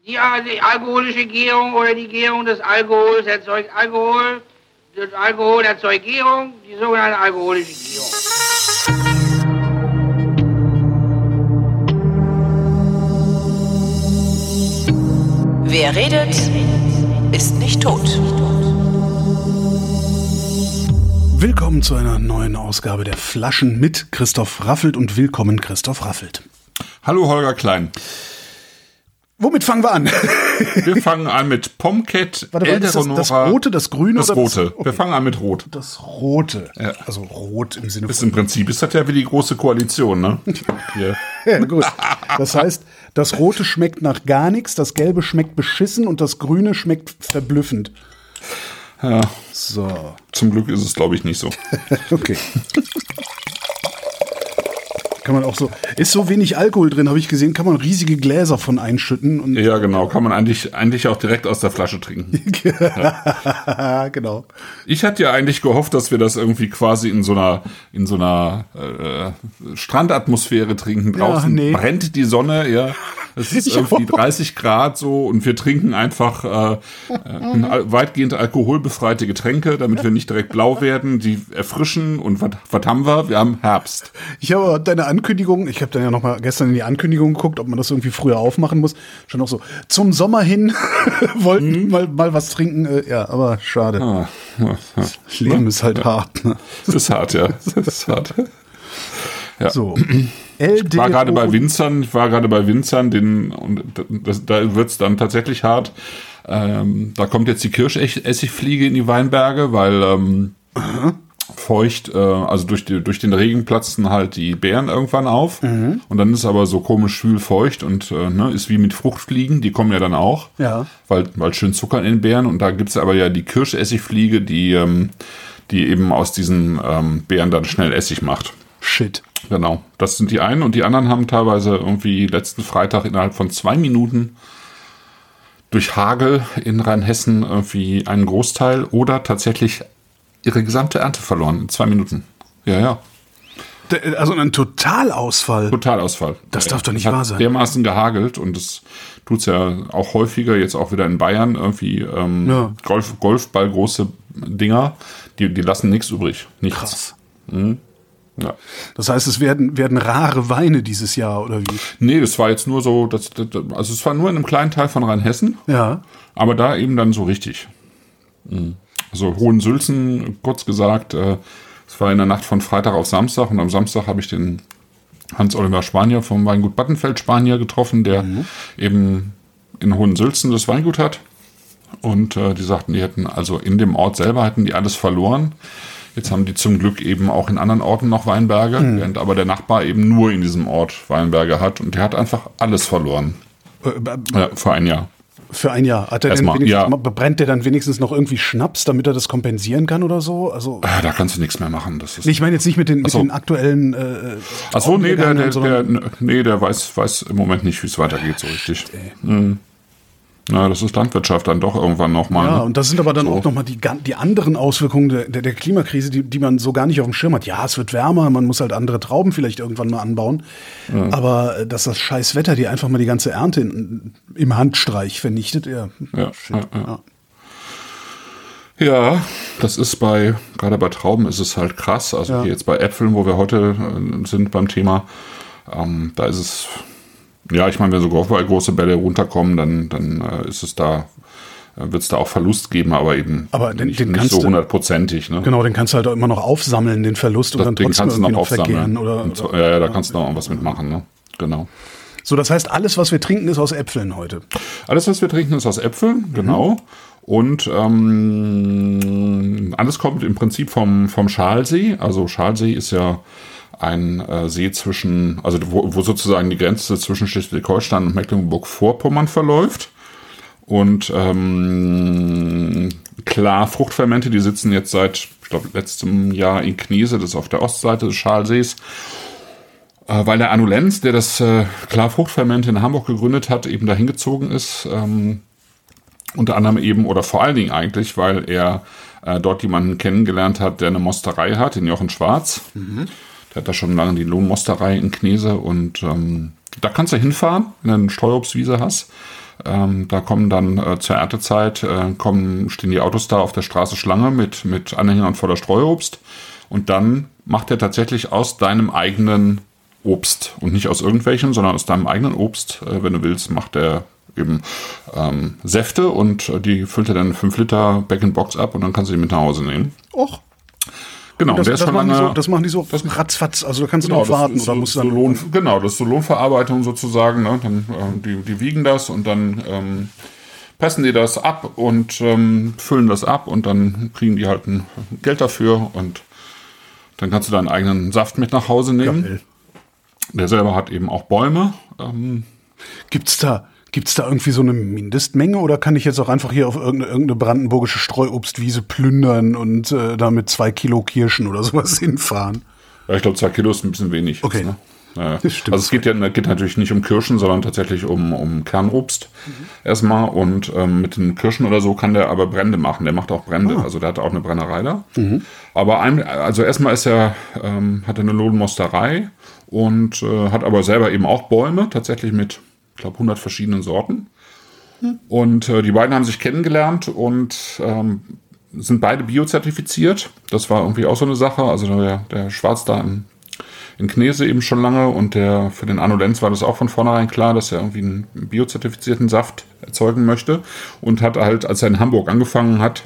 Die alkoholische Gärung oder die Gärung des Alkohols erzeugt Alkohol. Das Alkohol erzeugt Gärung, die sogenannte alkoholische Gärung. Wer redet, ist nicht tot. Willkommen zu einer neuen Ausgabe der Flaschen mit Christoph Raffelt und willkommen Christoph Raffelt. Hallo Holger Klein. Womit fangen wir an? Wir fangen an mit Pomket, das Rote, das Grüne? Das oder Rote. Okay. Wir fangen an mit Rot. Das Rote. Ja. Also Rot im Sinne Ist von... im Prinzip ist das ja wie die große Koalition, ne? Ja, gut. Das heißt, das Rote schmeckt nach gar nichts, das Gelbe schmeckt beschissen und das Grüne schmeckt verblüffend. Ja. So. Zum Glück ist es, glaube ich, nicht so. Okay. Kann man auch so, ist so wenig Alkohol drin, habe ich gesehen, kann man riesige Gläser von einschütten. Und Ja, genau. Kann man eigentlich auch direkt aus der Flasche trinken. Ja. Genau. Ich hatte ja eigentlich gehofft, dass wir das irgendwie quasi in so einer Strandatmosphäre trinken. Draußen brennt die Sonne, ja. Es ist irgendwie 30 Grad so und wir trinken einfach weitgehend alkoholbefreite Getränke, damit wir nicht direkt blau werden, die erfrischen und was haben wir? Wir haben Herbst. Ich habe deine Ankündigung, ich habe dann ja noch mal gestern in die Ankündigung geguckt, ob man das irgendwie früher aufmachen muss. Schon noch so, zum Sommer hin wollten mal was trinken. Ja, aber schade. Das Leben ist halt hart. Ne? Das ist hart, ja. Das ist hart. Ja. So. Ich war gerade bei Winzern, da wird's dann tatsächlich hart. Da kommt jetzt die Kirschessigfliege in die Weinberge, weil feucht, also durch den Regen platzen halt die Beeren irgendwann auf. Und dann ist aber so komisch schwül feucht und ist wie mit Fruchtfliegen, die kommen ja dann auch, weil schön Zucker in den Beeren. Und da gibt's aber ja die Kirschessigfliege, die eben aus diesen Beeren dann schnell Essig macht. Shit. Genau, das sind die einen und die anderen haben teilweise irgendwie letzten Freitag innerhalb von 2 Minuten durch Hagel in Rheinhessen irgendwie einen Großteil oder tatsächlich ihre gesamte Ernte verloren in 2 Minuten. Ja. Also ein Totalausfall. Total. Das darf doch nicht wahr sein. Dermaßen gehagelt und das tut's ja auch häufiger, jetzt auch wieder in Bayern irgendwie Golfball große Dinger, die lassen nichts übrig. Nichts. Krass. Ja. Das heißt, es werden rare Weine dieses Jahr, oder wie? Nee, das war jetzt nur so, also es war nur in einem kleinen Teil von Rheinhessen, aber da eben dann so richtig. Also Hohensülzen, kurz gesagt, es war in der Nacht von Freitag auf Samstag und am Samstag habe ich den Hans-Oliver Spanier vom Weingut Battenfeld Spanier getroffen, der eben in Hohensülzen das Weingut hat und die sagten, die hätten also in dem Ort selber hätten die alles verloren. Jetzt haben die zum Glück eben auch in anderen Orten noch Weinberge, während aber der Nachbar eben nur in diesem Ort Weinberge hat und der hat einfach alles verloren. Für ein Jahr. Für ein Jahr. Hat er brennt der dann wenigstens noch irgendwie Schnaps, damit er das kompensieren kann oder so? Also da kannst du nichts mehr machen. Das ist ich meine jetzt nicht mit den aktuellen Achso, nee, der weiß im Moment nicht, wie es weitergeht so richtig. Na, das ist Landwirtschaft dann doch irgendwann nochmal. Ja, und das sind aber dann auch nochmal die anderen Auswirkungen der Klimakrise, die man so gar nicht auf dem Schirm hat. Ja, es wird wärmer, man muss halt andere Trauben vielleicht irgendwann mal anbauen. Ja. Aber dass das scheiß Wetter dir einfach mal die ganze Ernte im Handstreich vernichtet, Ja, das ist gerade bei Trauben ist es halt krass. Also hier jetzt bei Äpfeln, wo wir heute sind beim Thema, da ist es... Ja, ich meine, wenn so große Bälle runterkommen, dann ist es wird es da auch Verlust geben, aber eben nicht so 100%. Ne? Genau, den kannst du halt auch immer noch aufsammeln, den Verlust, und dann trotzdem irgendwie noch vergären. Da kannst du noch was mitmachen, ne? Genau. So, das heißt, alles, was wir trinken, ist aus Äpfeln heute? Alles, was wir trinken, ist aus Äpfeln, genau. Und alles kommt im Prinzip vom Schalsee. Also Schalsee ist ja ein See wo sozusagen die Grenze zwischen Schleswig-Holstein und Mecklenburg-Vorpommern verläuft. Und klar, Fruchtfermente, die sitzen jetzt seit, ich glaube, letztem Jahr in Knese, das ist auf der Ostseite des Schalsees. Weil der Annulenz, der das klar Fruchtfermente in Hamburg gegründet hat, eben dahin gezogen ist. Unter anderem eben, oder vor allen Dingen eigentlich, weil er dort jemanden kennengelernt hat, der eine Mosterei hat, den Jochen Schwarz. Der hat da schon lange die Lohnmosterei in Knese und da kannst du hinfahren, wenn du eine Steuerobstwiese hast. Da kommen dann zur Erntezeit, stehen die Autos da auf der Straße Schlange mit Anhängern voller Streuobst. Und dann macht er tatsächlich aus deinem eigenen Obst und nicht aus irgendwelchen, sondern aus deinem eigenen Obst, wenn du willst, macht er eben Säfte und die füllt er dann 5 Liter Bag-in-Box ab und dann kannst du die mit nach Hause nehmen. Och. Genau, das machen die so ratzfatz, also da kannst du drauf warten oder musst dann genau, das ist so Lohnverarbeitung sozusagen, ne? Dann die wiegen das und dann pressen die das ab und füllen das ab und dann kriegen die halt ein Geld dafür und dann kannst du deinen eigenen Saft mit nach Hause nehmen. Geil. Der selber hat eben auch Bäume. Gibt's da irgendwie so eine Mindestmenge oder kann ich jetzt auch einfach hier auf irgendeine brandenburgische Streuobstwiese plündern und da mit 2 Kilo Kirschen oder sowas hinfahren? Ja, ich glaube 2 Kilo ist ein bisschen wenig. Okay. Jetzt, ne? Das stimmt. Also es geht natürlich nicht um Kirschen, sondern tatsächlich um Kernobst erstmal und mit den Kirschen oder so kann der aber Brände machen. Der macht auch Brände, also der hat auch eine Brennerei da. Aber also erstmal hat er eine Lohnmosterei und hat aber selber eben auch Bäume, tatsächlich mit, ich glaube, 100 verschiedenen Sorten. Und die beiden haben sich kennengelernt und sind beide biozertifiziert. Das war irgendwie auch so eine Sache. Also der Schwarz da in Knese eben schon lange und für den Arno Lenz war das auch von vornherein klar, dass er irgendwie einen biozertifizierten Saft erzeugen möchte und hat halt, als er in Hamburg angefangen hat,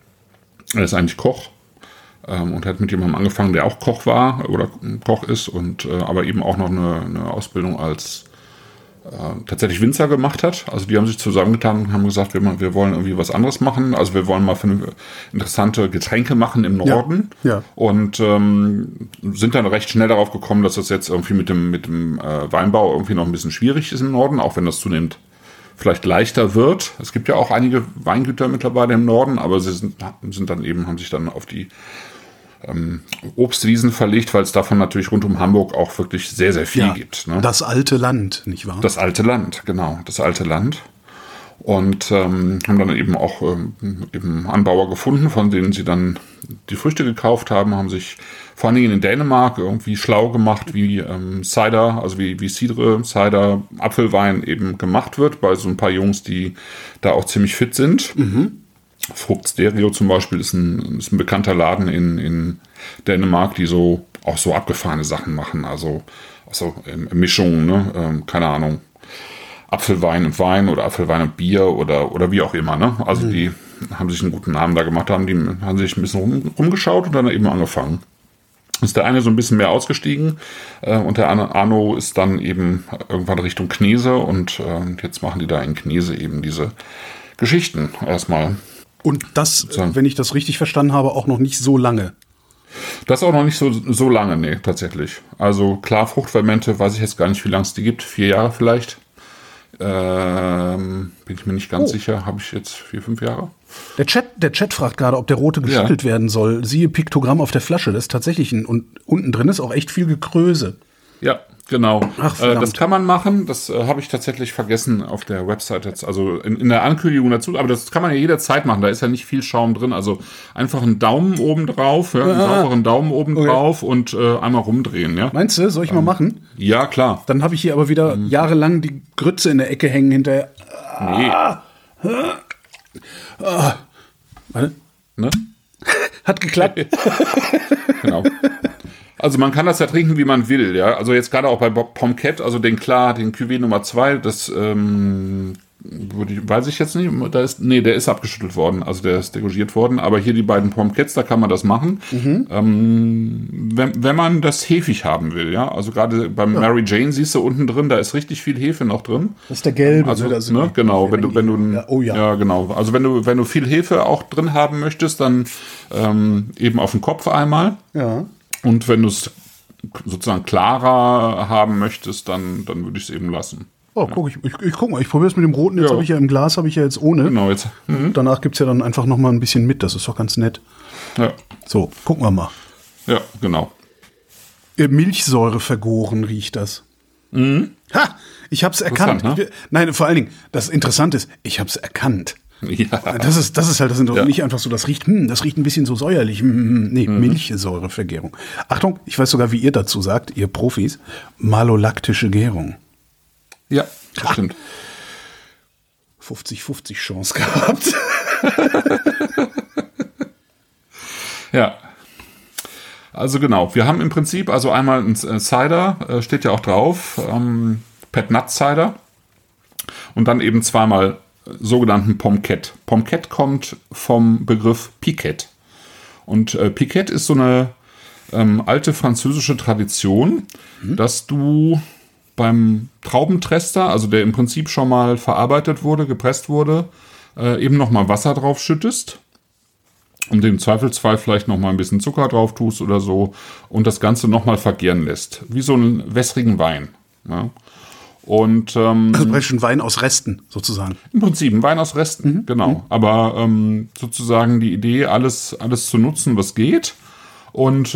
er ist eigentlich Koch und hat mit jemandem angefangen, der auch Koch war oder Koch ist und aber eben auch noch eine Ausbildung als tatsächlich Winzer gemacht hat. Also die haben sich zusammengetan und haben gesagt, wir wollen irgendwie was anderes machen. Also wir wollen mal interessante Getränke machen im Norden. Ja. Und sind dann recht schnell darauf gekommen, dass das jetzt irgendwie mit dem Weinbau irgendwie noch ein bisschen schwierig ist im Norden, auch wenn das zunehmend vielleicht leichter wird. Es gibt ja auch einige Weingüter mittlerweile im Norden, aber sie haben sich dann auf die Obstwiesen verlegt, weil es davon natürlich rund um Hamburg auch wirklich sehr, sehr viel gibt. Ne? Das alte Land, nicht wahr? Das alte Land, genau, das alte Land. Und haben dann eben auch eben Anbauer gefunden, von denen sie dann die Früchte gekauft haben, haben sich vor allen Dingen in Dänemark irgendwie schlau gemacht, wie Cider, also wie Cidre, Cider, Apfelwein eben gemacht wird, bei so ein paar Jungs, die da auch ziemlich fit sind. Frucht Stereo zum Beispiel ist ein bekannter Laden in Dänemark, die auch so abgefahrene Sachen machen, also Mischungen, ne? Keine Ahnung, Apfelwein und Wein oder Apfelwein und Bier oder wie auch immer, ne? Also die haben sich einen guten Namen da gemacht, haben sich ein bisschen rumgeschaut und dann eben angefangen. Ist der eine so ein bisschen mehr ausgestiegen und der Arno ist dann eben irgendwann Richtung Knese und jetzt machen die da in Knese eben diese Geschichten erstmal. Und das, wenn ich das richtig verstanden habe, auch noch nicht so lange. Das auch noch nicht so lange, nee, tatsächlich. Also klar, Fruchtfermente, weiß ich jetzt gar nicht, wie lange es die gibt. 4 Jahre vielleicht. Bin ich mir nicht ganz sicher. Habe ich jetzt 4, 5 Jahre? Der Chat fragt gerade, ob der rote geschüttelt werden soll. Siehe Piktogramm auf der Flasche. Das ist tatsächlich und unten drin ist auch echt viel Gekröse. Ja, genau. Ach, das kann man machen. Das habe ich tatsächlich vergessen auf der Website jetzt. Also in der Ankündigung dazu. Aber das kann man ja jederzeit machen. Da ist ja nicht viel Schaum drin. Also einfach einen Daumen oben drauf, einen sauberen Daumen oben drauf und einmal rumdrehen. Ja? Meinst du, soll ich mal machen? Ja, klar. Dann habe ich hier aber wieder jahrelang die Grütze in der Ecke hängen hinterher. Warte. Ne? Hat geklappt. Genau. Also man kann das ja trinken, wie man will, ja. Also jetzt gerade auch bei Pomquet, also den Cuvée Nummer 2, das weiß ich jetzt nicht. Der ist abgeschüttelt worden, also der ist degorgiert worden. Aber hier die beiden Pomquets, da kann man das machen. Wenn man das hefig haben will, ja. Also gerade beim Mary Jane siehst du unten drin, da ist richtig viel Hefe noch drin. Das ist der gelbe. Also, ne, genau, wenn du ja, genau. Also wenn du viel Hefe auch drin haben möchtest, dann eben auf den Kopf einmal. Ja. Und wenn du es sozusagen klarer haben möchtest, dann würde ich es eben lassen. Oh, guck ich guck mal, ich probiere es mit dem Roten. Jetzt habe ich ja im Glas, habe ich ja jetzt ohne. Genau, jetzt. Danach gibt es ja dann einfach noch mal ein bisschen mit, das ist doch ganz nett. Ja. So, gucken wir mal. Ja, genau. Milchsäure vergoren riecht das. Ha! Ich habe es erkannt. Ne? Nein, vor allen Dingen, das Interessante ist, ich habe es erkannt. Ja. Das ist halt, das sind doch nicht einfach so, das riecht ein bisschen so säuerlich. Nee, Milchsäurevergärung. Achtung, ich weiß sogar, wie ihr dazu sagt, ihr Profis, malolaktische Gärung. Ja, das stimmt. 50-50 Chance gehabt. Ja. Also genau, wir haben im Prinzip also einmal ein Cider, steht ja auch drauf, Pet Nut Cider und dann eben zweimal sogenannten Pomquette. Pomquette kommt vom Begriff Piquette und Piquette ist so eine alte französische Tradition, dass du beim Traubentrester, also der im Prinzip schon mal verarbeitet wurde, gepresst wurde, eben nochmal Wasser drauf schüttest und im Zweifelsfall vielleicht nochmal ein bisschen Zucker drauf tust oder so und das Ganze nochmal vergären lässt. Wie so einen wässrigen Wein. Ja. Und also praktisch ein Wein aus Resten, sozusagen. Im Prinzip ein Wein aus Resten, genau. Aber sozusagen die Idee, alles zu nutzen, was geht. Und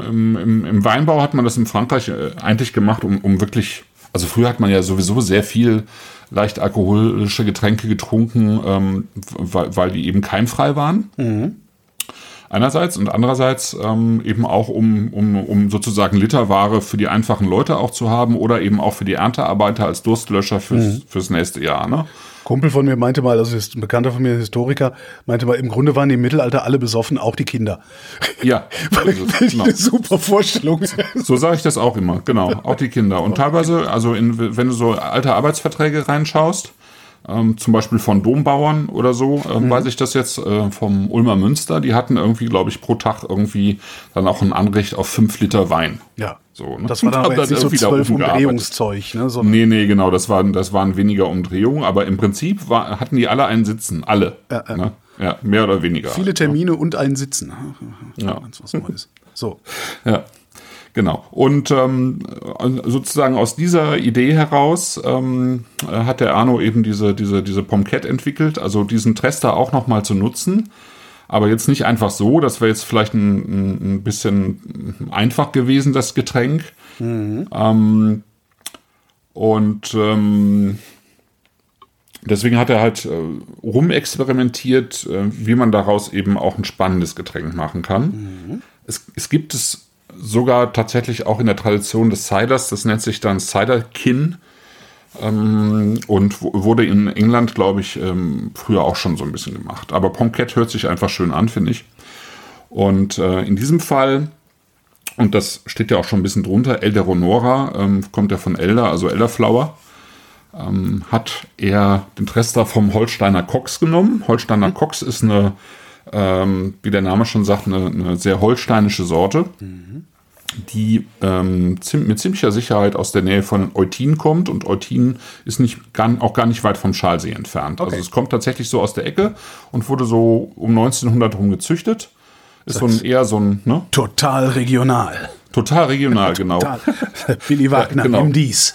im Weinbau hat man das in Frankreich eigentlich gemacht, um wirklich, also früher hat man ja sowieso sehr viel leicht alkoholische Getränke getrunken, weil die eben keimfrei waren. Einerseits und andererseits eben auch, um sozusagen Literware für die einfachen Leute auch zu haben oder eben auch für die Erntearbeiter als Durstlöscher fürs nächste Jahr. Ne? Kumpel von mir meinte mal, also ist ein Bekannter von mir, ein Historiker, meinte mal, im Grunde waren die im Mittelalter alle besoffen, auch die Kinder. Ja. Genau. Eine super Vorstellung. So sage ich das auch immer, genau, auch die Kinder. Und teilweise, also wenn du so alte Arbeitsverträge reinschaust, zum Beispiel von Dombauern oder so, weiß ich das jetzt vom Ulmer Münster, die hatten irgendwie, glaube ich, pro Tag irgendwie dann auch ein Anrecht auf 5 Liter Wein. Ja, so, ne? Das war dann aber jetzt nicht so 12 Umdrehungszeug. Ne, nee, genau, das waren weniger Umdrehungen, aber im Prinzip hatten die alle einen Sitzen, alle. Ne? Ja, mehr oder weniger. Viele Termine und einen Sitzen. Ja. Was Neues. So. Ja. Genau. Und sozusagen aus dieser Idee heraus hat der Arno eben diese Pomquette entwickelt, also diesen Trester auch nochmal zu nutzen. Aber jetzt nicht einfach so, das wäre jetzt vielleicht ein bisschen einfach gewesen, das Getränk. Deswegen hat er halt rumexperimentiert, wie man daraus eben auch ein spannendes Getränk machen kann. Es gibt es sogar tatsächlich auch in der Tradition des Ciders, das nennt sich dann Cider-Kin und wurde in England, glaube ich, früher auch schon so ein bisschen gemacht. Aber Pomquette hört sich einfach schön an, finde ich. Und in diesem Fall, und das steht ja auch schon ein bisschen drunter, Elderonora, kommt ja von Elder, also Elderflower, hat er den Trester vom Holsteiner Cox genommen. Holsteiner Cox ist eine, wie der Name schon sagt, eine sehr holsteinische Sorte, die mit ziemlicher Sicherheit aus der Nähe von Eutin kommt. Und Eutin ist auch gar nicht weit vom Schalsee entfernt. Okay. Also es kommt tatsächlich so aus der Ecke und wurde so um 1900 rum gezüchtet. Ist eher so ein... Ne? Total regional. Total regional, genau. Willi Wagner, genau. nimm dies.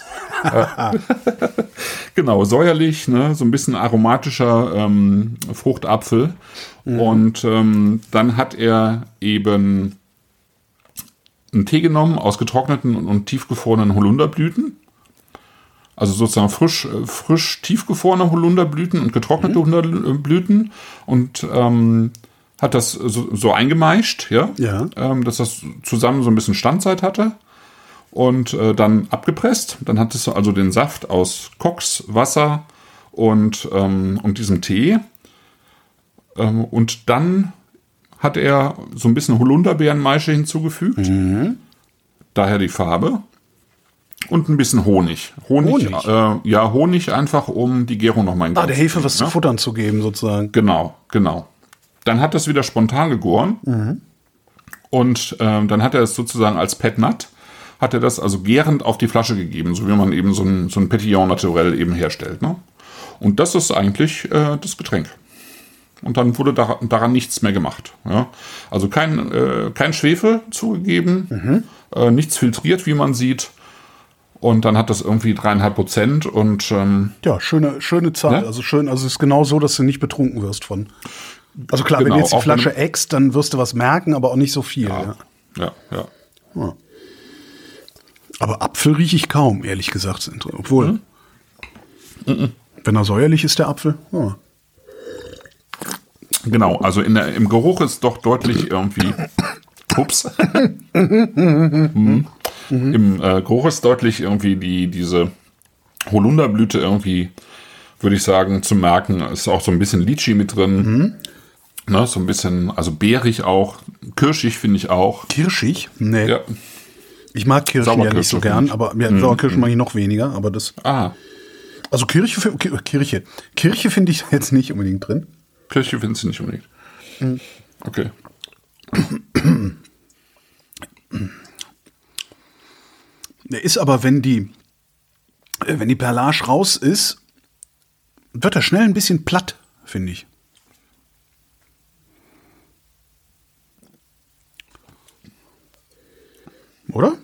Genau, säuerlich, ne? So ein bisschen aromatischer Fruchtapfel. Und dann hat er eben einen Tee genommen aus getrockneten und tiefgefrorenen Holunderblüten. Also sozusagen frisch tiefgefrorene Holunderblüten und getrocknete Holunderblüten. Und hat das so eingemeischt, dass das zusammen so ein bisschen Standzeit hatte. Und dann abgepresst. Dann hattest du also den Saft aus Koks, Wasser und diesem Tee. Und dann hat er so ein bisschen Holunderbeerenmaische hinzugefügt. Daher die Farbe. Und ein bisschen Honig. Honig einfach, um die Gärung nochmal in Gang zu der Hefe was zu futtern zu geben, sozusagen. Genau. Dann hat das wieder spontan gegoren. Und dann hat er es sozusagen als Pet Nut, hat er das also gärend auf die Flasche gegeben, so wie man eben so ein Petillon naturell eben herstellt. Ne? Und das ist eigentlich das Getränk. Und dann wurde daran nichts mehr gemacht. Ja? Also kein Schwefel zugegeben, nichts filtriert, wie man sieht. Und dann hat das irgendwie 3,5% und ja, schöne Zahl. Ja? Also es ist genau so, dass du nicht betrunken wirst von. Also klar, wenn du jetzt die Flasche äckst, dann wirst du was merken, aber auch nicht so viel. Ja. Aber Apfel rieche ich kaum, ehrlich gesagt. Obwohl, wenn er säuerlich ist, der Apfel. Ja. Genau, also im Geruch ist doch deutlich irgendwie. Ups. Im Geruch ist deutlich irgendwie diese Holunderblüte irgendwie würde ich sagen, zu merken. Ist auch so ein bisschen Litchi mit drin. Ne, so ein bisschen, also beerig auch. Kirschig finde ich auch. Kirschig? Nee. Ja. Ich mag Kirschen ja nicht so gern, aber Sauerkirschen mag ich noch weniger. Aber das. Also Kirche finde ich jetzt nicht unbedingt drin. Kirche findest du nicht unbedingt. Okay. Ist aber, wenn die Perlage raus ist, wird er schnell ein bisschen platt, finde ich. Oder?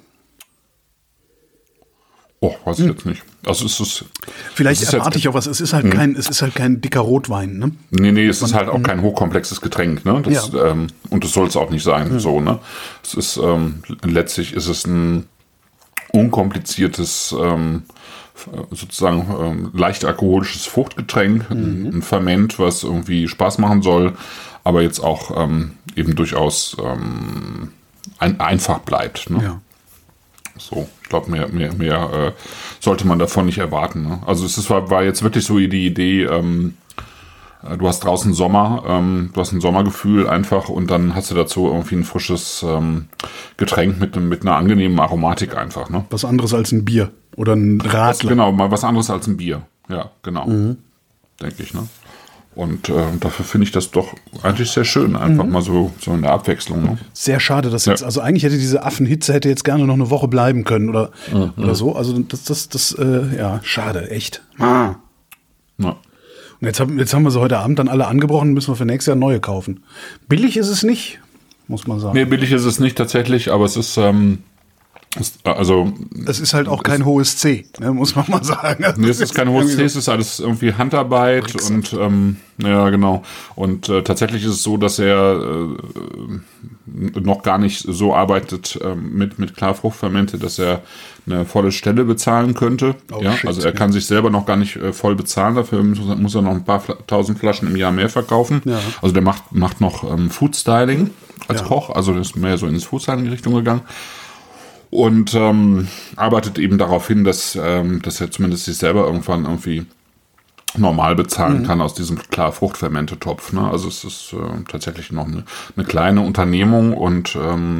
Oh, weiß ich jetzt nicht. Also es ist. Vielleicht erwarte ich auch was. Es ist halt kein dicker Rotwein, ne? Nee, es ist halt auch kein hochkomplexes Getränk, ne? Das, und das soll es auch nicht sein, so, ne? Es ist, letztlich ist es ein unkompliziertes, sozusagen leicht alkoholisches Fruchtgetränk, ein Ferment, was irgendwie Spaß machen soll, aber jetzt auch eben durchaus einfach bleibt, ne? Ja. So, ich glaube, mehr sollte man davon nicht erwarten. Ne? Also es war jetzt wirklich so die Idee, du hast draußen Sommer, du hast ein Sommergefühl einfach und dann hast du dazu irgendwie ein frisches Getränk mit einer angenehmen Aromatik einfach. Ne? Was anderes als ein Bier oder ein Radler. Genau, mal was anderes als ein Bier. Ja, genau. Denke ich, ne? Und dafür finde ich das doch eigentlich sehr schön, einfach mal so in der Abwechslung. Ne? Sehr schade, dass jetzt, also eigentlich hätte diese Affenhitze jetzt gerne noch eine Woche bleiben können oder so. Also das schade, echt. Ja. Und jetzt haben wir sie heute Abend dann alle angebrochen, müssen wir für nächstes Jahr neue kaufen. Billig ist es nicht, muss man sagen. Nee, billig ist es nicht tatsächlich, aber es ist es ist halt auch kein hohes C, ne, muss man mal sagen. Nee, es ist kein hohes C, es ist alles irgendwie Handarbeit und ja, genau. Und tatsächlich ist es so, dass er noch gar nicht so arbeitet mit Klarfruchtfermente, dass er eine volle Stelle bezahlen könnte. Also er kann sich selber noch gar nicht voll bezahlen, dafür muss er noch ein paar tausend Flaschen im Jahr mehr verkaufen. Ja. Also der macht noch Food Styling als Koch, also der ist mehr so in die Food Styling Richtung gegangen. Und arbeitet eben darauf hin, dass er zumindest sich selber irgendwann irgendwie normal bezahlen kann aus diesem Klarfruchtfermente-Topf. Ne? Also es ist tatsächlich noch eine kleine Unternehmung und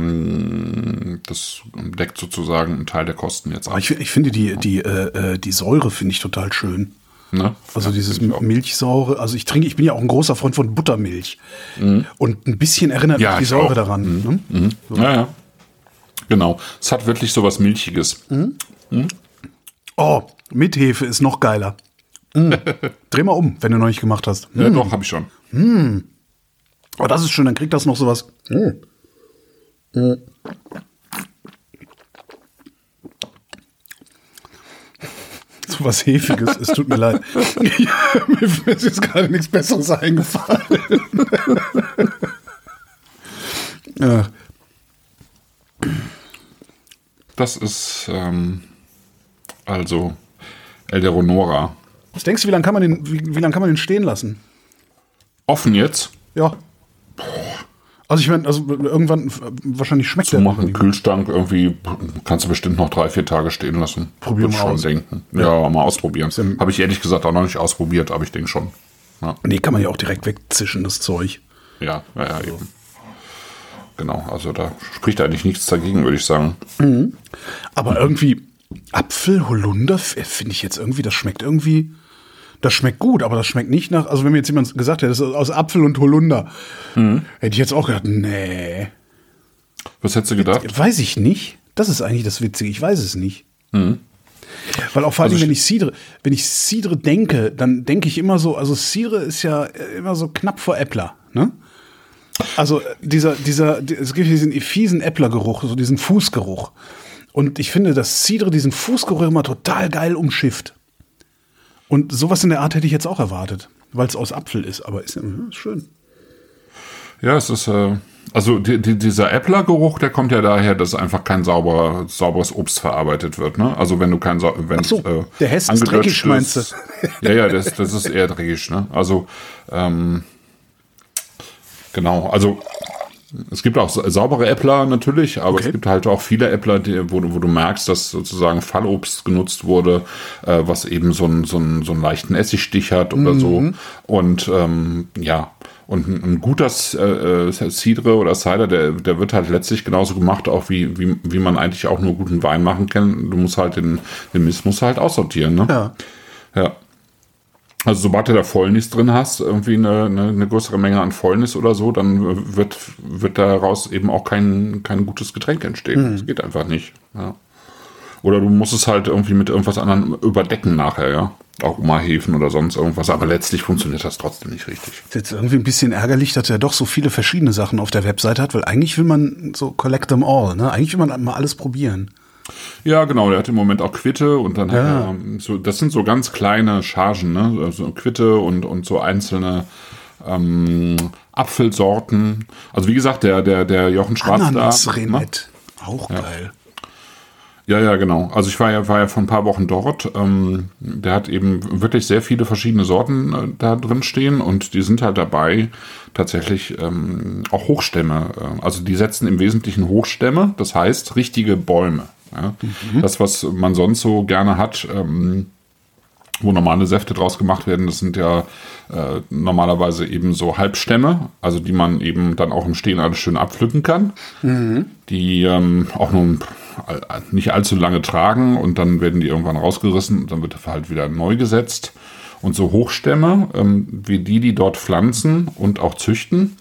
das deckt sozusagen einen Teil der Kosten jetzt ab. Ich finde die Säure finde ich total schön. Ne? Also dieses Milchsäure, also ich bin ja auch ein großer Freund von Buttermilch. Und ein bisschen erinnert mich die Säure daran. Ne? So. Ja. Genau, es hat wirklich so was Milchiges. Oh, mit Hefe ist noch geiler. Dreh mal um, wenn du noch nicht gemacht hast. Ja, doch, hab ich schon. Oh, das ist schön, dann kriegt das noch sowas. So was Hefiges, es tut mir leid. Mir ist jetzt gerade nichts Besseres eingefallen. Ja. Das ist also Elderonora. Was denkst du, wie lange kann man den stehen lassen? Offen jetzt? Ja. Also ich meine, irgendwann wahrscheinlich schmeckt der. Im Kühlschrank irgendwie kannst du bestimmt noch 3-4 Tage stehen lassen. Probieren wir aus. Denken. Ja, mal ausprobieren. Habe ich ehrlich gesagt auch noch nicht ausprobiert, aber ich denke schon. Ja. Nee, kann man ja auch direkt wegzischen, das Zeug. Ja, eben. Genau, also da spricht eigentlich nichts dagegen, würde ich sagen. Aber irgendwie Apfel, Holunder, finde ich jetzt irgendwie, das schmeckt gut, aber das schmeckt nicht nach, also wenn mir jetzt jemand gesagt hätte, das ist aus Apfel und Holunder, hätte ich jetzt auch gedacht, nee. Was hättest du gedacht? Weiß ich nicht. Das ist eigentlich das Witzige, ich weiß es nicht. Weil auch vor allem, wenn ich Cidre denke, dann denke ich immer so, also Cidre ist ja immer so knapp vor Äppler, ne? Also es gibt diesen fiesen Äpplergeruch, so diesen Fußgeruch. Und ich finde, dass Cidre diesen Fußgeruch immer total geil umschifft. Und sowas in der Art hätte ich jetzt auch erwartet, weil es aus Apfel ist, aber ist schön. Ja, es ist, also dieser Äpplergeruch, der kommt ja daher, dass einfach kein sauberes Obst verarbeitet wird, ne? Also wenn du der Hess ist dreckig, meinst du? Ja, das ist eher dreckig, ne? Also, genau, also Es gibt auch saubere Äppler natürlich, aber es gibt halt auch viele Äppler, wo du merkst, dass sozusagen Fallobst genutzt wurde, was eben so einen leichten Essigstich hat oder so. Und und ein guter Cidre oder Cider, der wird halt letztlich genauso gemacht, auch wie man eigentlich auch nur guten Wein machen kann. Du musst halt den Mist musst du halt aussortieren, ne? Ja. Also sobald du da Fäulnis drin hast, irgendwie eine größere Menge an Fäulnis oder so, dann wird daraus eben auch kein gutes Getränk entstehen. Das geht einfach nicht. Ja. Oder du musst es halt irgendwie mit irgendwas anderem überdecken nachher, ja. Aromahefen oder sonst irgendwas, aber letztlich funktioniert das trotzdem nicht richtig. Ist jetzt irgendwie ein bisschen ärgerlich, dass er doch so viele verschiedene Sachen auf der Webseite hat, weil eigentlich will man so collect them all, ne? Eigentlich will man mal alles probieren. Ja, genau, der hat im Moment auch Quitte und dann hat er das sind so ganz kleine Chargen, ne? Also Quitte und so einzelne Apfelsorten. Also wie gesagt, der Jochen Schwarz Ananas-Renette, auch geil. Ja, genau. Also ich war ja vor ein paar Wochen dort. Der hat eben wirklich sehr viele verschiedene Sorten da drin stehen und die sind halt dabei tatsächlich auch Hochstämme. Also die setzen im Wesentlichen Hochstämme, das heißt richtige Bäume. Ja? Das, was man sonst so gerne hat, wo normale Säfte draus gemacht werden, das sind ja normalerweise eben so Halbstämme, also die man eben dann auch im Stehen alles schön abpflücken kann, die auch nun nicht allzu lange tragen und dann werden die irgendwann rausgerissen und dann wird halt wieder neu gesetzt. Und so Hochstämme, wie die dort pflanzen und auch züchten,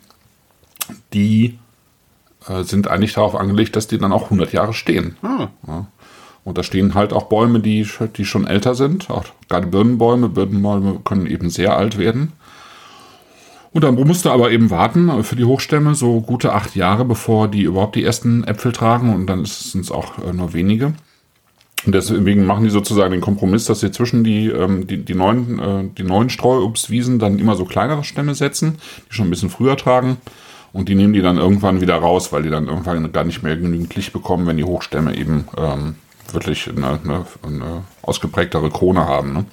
die sind eigentlich darauf angelegt, dass die dann auch 100 Jahre stehen. Ja. Und da stehen halt auch Bäume, die schon älter sind, auch gerade Birnenbäume. Birnenbäume können eben sehr alt werden. Und dann musst du aber eben warten für die Hochstämme so gute 8 Jahre, bevor die überhaupt die ersten Äpfel tragen. Und dann sind es auch nur wenige. Und deswegen machen die sozusagen den Kompromiss, dass sie zwischen die neuen Streuobstwiesen dann immer so kleinere Stämme setzen, die schon ein bisschen früher tragen. Und die nehmen die dann irgendwann wieder raus, weil die dann irgendwann gar nicht mehr genügend Licht bekommen, wenn die Hochstämme eben wirklich eine ausgeprägtere Krone haben. Ne?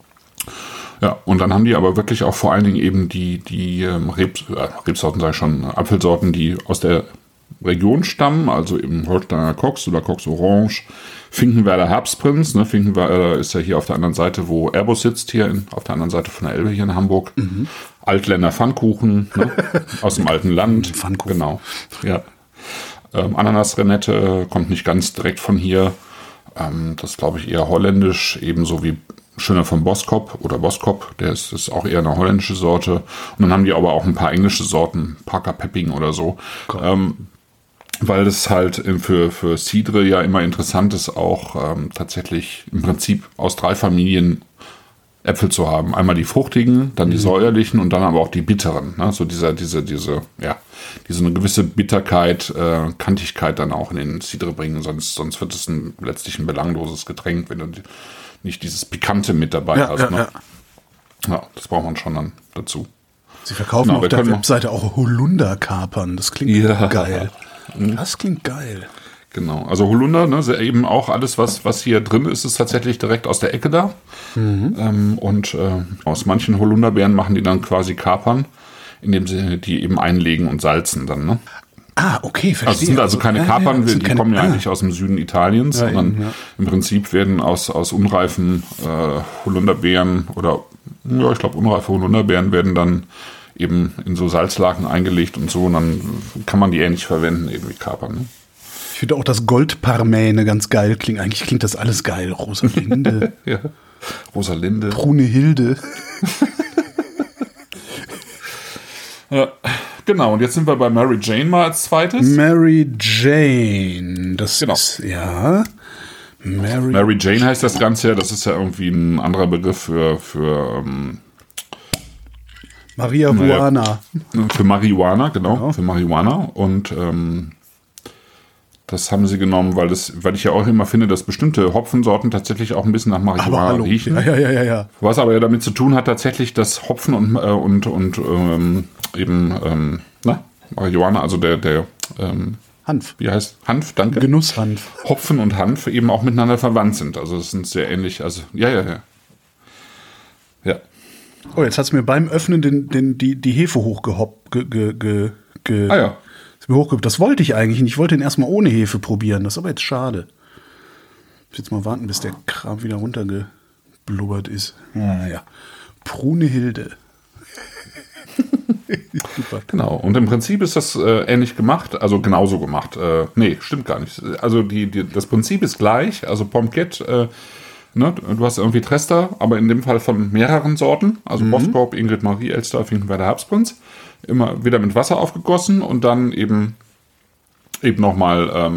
Ja, und dann haben die aber wirklich auch vor allen Dingen eben die Rebsorten, sage ich schon, Apfelsorten, die aus der Region stammen, also eben Holsteiner Cox oder Cox Orange, Finkenwerder Herbstprinz. Ne? Finkenwerder ist ja hier auf der anderen Seite, wo Airbus sitzt, auf der anderen Seite von der Elbe hier in Hamburg. Altländer Pfannkuchen, ne? Aus dem alten Land. Pfannkuchen. Genau, ja. Ananas-Renette kommt nicht ganz direkt von hier. Das ist, glaube ich, eher holländisch, ebenso wie Schöner von Boskop oder Boskop, der ist auch eher eine holländische Sorte. Und dann haben die aber auch ein paar englische Sorten, Parker Pepping oder so. Weil das halt für Cidre ja immer interessant ist, auch tatsächlich im Prinzip aus 3 Familien Äpfel zu haben. Einmal die fruchtigen, dann die säuerlichen und dann aber auch die bitteren. Ne? So diese eine gewisse Bitterkeit, Kantigkeit dann auch in den Cidre bringen, sonst wird es letztlich ein belangloses Getränk, wenn du nicht dieses Pikante mit dabei hast. Ne? Ja, das braucht man schon dann dazu. Sie verkaufen auf der Webseite auch Holunderkapern. Das klingt geil. Das klingt geil. Genau, also Holunder, ne, eben auch alles, was hier drin ist, ist tatsächlich direkt aus der Ecke da. Und aus manchen Holunderbeeren machen die dann quasi Kapern, indem sie die eben einlegen und salzen dann. Ne? Ah, okay, verstehe. Also es sind also keine Kapern, die kommen ja eigentlich aus dem Süden Italiens, sondern im Prinzip werden aus unreifen Holunderbeeren oder, ja, ich glaube unreife Holunderbeeren werden dann eben in so Salzlaken eingelegt und so, und dann kann man die ähnlich verwenden, eben wie Kapern. Ne? Ich finde auch das Goldparmäne ganz geil klingt. Eigentlich klingt das alles geil. Rosalinde. Ja. Rosalinde. Brunehilde. Ja, genau. Und jetzt sind wir bei Mary Jane mal als zweites. Mary Jane. Das ist, ja. Mary Jane heißt das Ganze ja. Das ist ja irgendwie ein anderer Begriff für Marihuana. Für Marihuana, genau. Für Marihuana. Und das haben sie genommen, weil ich ja auch immer finde, dass bestimmte Hopfensorten tatsächlich auch ein bisschen nach Marihuana riechen. Ja. Was aber ja damit zu tun hat, tatsächlich, dass Hopfen und Marihuana, also der Hanf. Wie heißt Hanf? Danke. Genusshanf. Hopfen und Hanf eben auch miteinander verwandt sind. Also es sind sehr ähnlich. Also ja. Oh, jetzt hat es mir beim Öffnen die Hefe hochgehoppt. Ist mir hochgekommen. Das wollte ich eigentlich nicht. Ich wollte ihn erstmal ohne Hefe probieren. Das ist aber jetzt schade. Ich muss jetzt mal warten, bis der Kram wieder runtergeblubbert ist. Ja. Brunehilde. Super. Genau, und im Prinzip ist das ähnlich gemacht, also genauso gemacht. Nee, stimmt gar nicht. Also das Prinzip ist gleich, also Pomquette, ne, du hast irgendwie Trester, aber in dem Fall von mehreren Sorten, also Boskop, Ingrid Marie, Elster, Finkenwerder, Herbstprinz, immer wieder mit Wasser aufgegossen und dann eben nochmal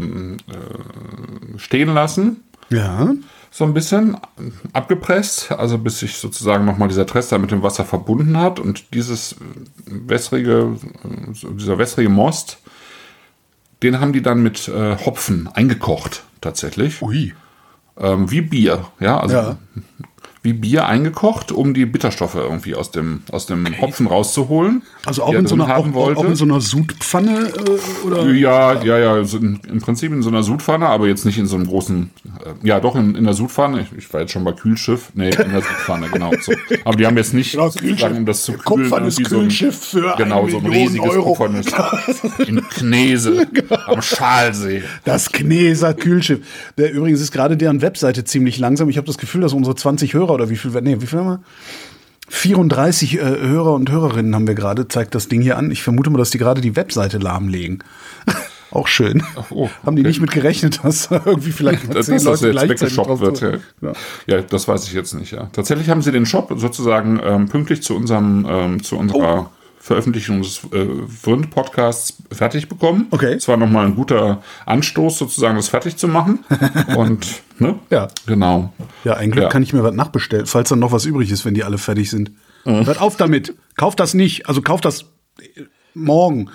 stehen lassen. Ja. So ein bisschen abgepresst, also bis sich sozusagen nochmal dieser Trester mit dem Wasser verbunden hat und dieser wässrige Most, den haben die dann mit Hopfen eingekocht, tatsächlich. Ui. Wie Bier, ja, also wie Bier eingekocht, um die Bitterstoffe irgendwie aus dem Hopfen rauszuholen. Also auch in so einer Sudpfanne? Oder? Ja, also im Prinzip in so einer Sudpfanne, aber jetzt nicht in so einem großen, doch in der Sudpfanne. Ich war jetzt schon bei Kühlschiff. Nee, in der Sudpfanne, genau. So. Aber die haben jetzt nicht, sozusagen, um das zu kühlen. Kupfernes Kühlschiff für genau, so ein riesiges kupfernes in Knese am Schalsee. Das Kneser Kühlschiff. Übrigens ist gerade deren Webseite ziemlich langsam. Ich habe das Gefühl, dass unsere 20 Hörer oder wie viel haben wir? 34 Hörer und Hörerinnen haben wir gerade, zeigt das Ding hier an. Ich vermute mal, dass die gerade die Webseite lahmlegen. Auch schön. Okay. Haben die nicht mit gerechnet, dass irgendwie vielleicht mal 10 Leute gleichzeitig drauf wird. Ja, das weiß ich jetzt nicht. Ja. Tatsächlich haben sie den Shop sozusagen pünktlich zu unserer Veröffentlichung des Vrind-Podcasts fertig bekommen. Okay. Es war nochmal ein guter Anstoß, sozusagen das fertig zu machen. Und, ne? Ja. Genau. Ja, ein Glück kann ich mir was nachbestellen, falls dann noch was übrig ist, wenn die alle fertig sind. Hört auf damit. Kauft das nicht. Also kauft das morgen.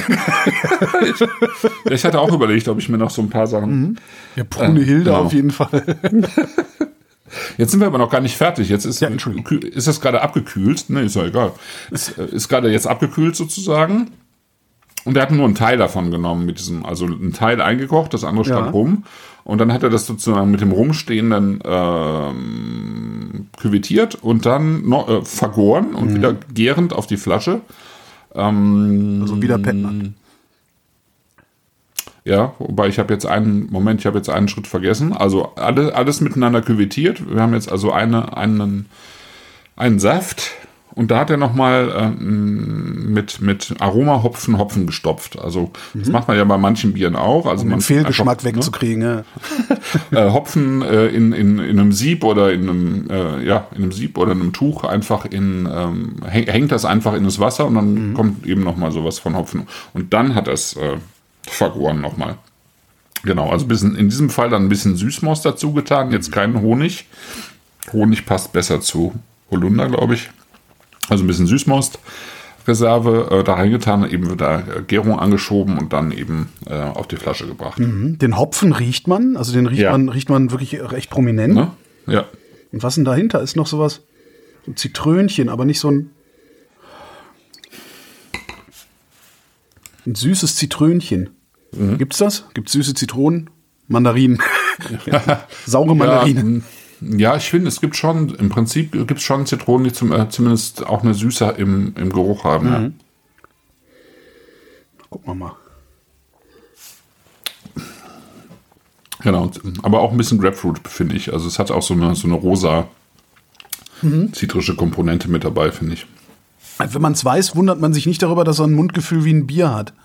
Ich hatte auch überlegt, ob ich mir noch so ein paar Sachen... Ja, Brunehilde auf jeden Fall. Jetzt sind wir aber noch gar nicht fertig. Jetzt ist das gerade abgekühlt. Ne, ist ja egal. Ist gerade jetzt abgekühlt sozusagen. Und er hat nur einen Teil davon genommen, also einen Teil eingekocht, das andere stand rum. Und dann hat er das sozusagen mit dem Rumstehenden küvettiert und dann noch vergoren und wieder gärend auf die Flasche. Also wieder Pettmann. Ja, wobei ich habe jetzt einen Schritt vergessen. Also alles miteinander küvettiert. Wir haben jetzt also einen Saft und da hat er nochmal mit Aromahopfen gestopft. Also das macht man ja bei manchen Bieren auch. Also um den Fehlgeschmack wegzukriegen. Ne? Hopfen in einem Sieb oder in einem Sieb oder einem Tuch einfach hängt das einfach in das Wasser und dann kommt eben nochmal sowas von Hopfen. Und dann hat es vergoren nochmal. Genau, also in diesem Fall dann ein bisschen Süßmost dazu getan, jetzt keinen Honig. Honig passt besser zu Holunder, glaube ich. Also ein bisschen Süßmostreserve da reingetan, eben wieder Gärung angeschoben und dann eben auf die Flasche gebracht. Den Hopfen riecht man, also den riecht man wirklich recht prominent. Ne? Ja. Und was denn dahinter ist noch sowas? Ein Zitrönchen, aber nicht so ein süßes Zitrönchen. Gibt's das? Gibt's süße Zitronen? Mandarinen. Saure Mandarinen. Ja, ich finde, es gibt schon, im Prinzip gibt es schon Zitronen, die zumindest auch eine Süße im Geruch haben. Ja. Gucken wir mal. Genau, aber auch ein bisschen Grapefruit, finde ich. Also es hat auch so eine rosa zitrische Komponente mit dabei, finde ich. Wenn man es weiß, wundert man sich nicht darüber, dass er ein Mundgefühl wie ein Bier hat.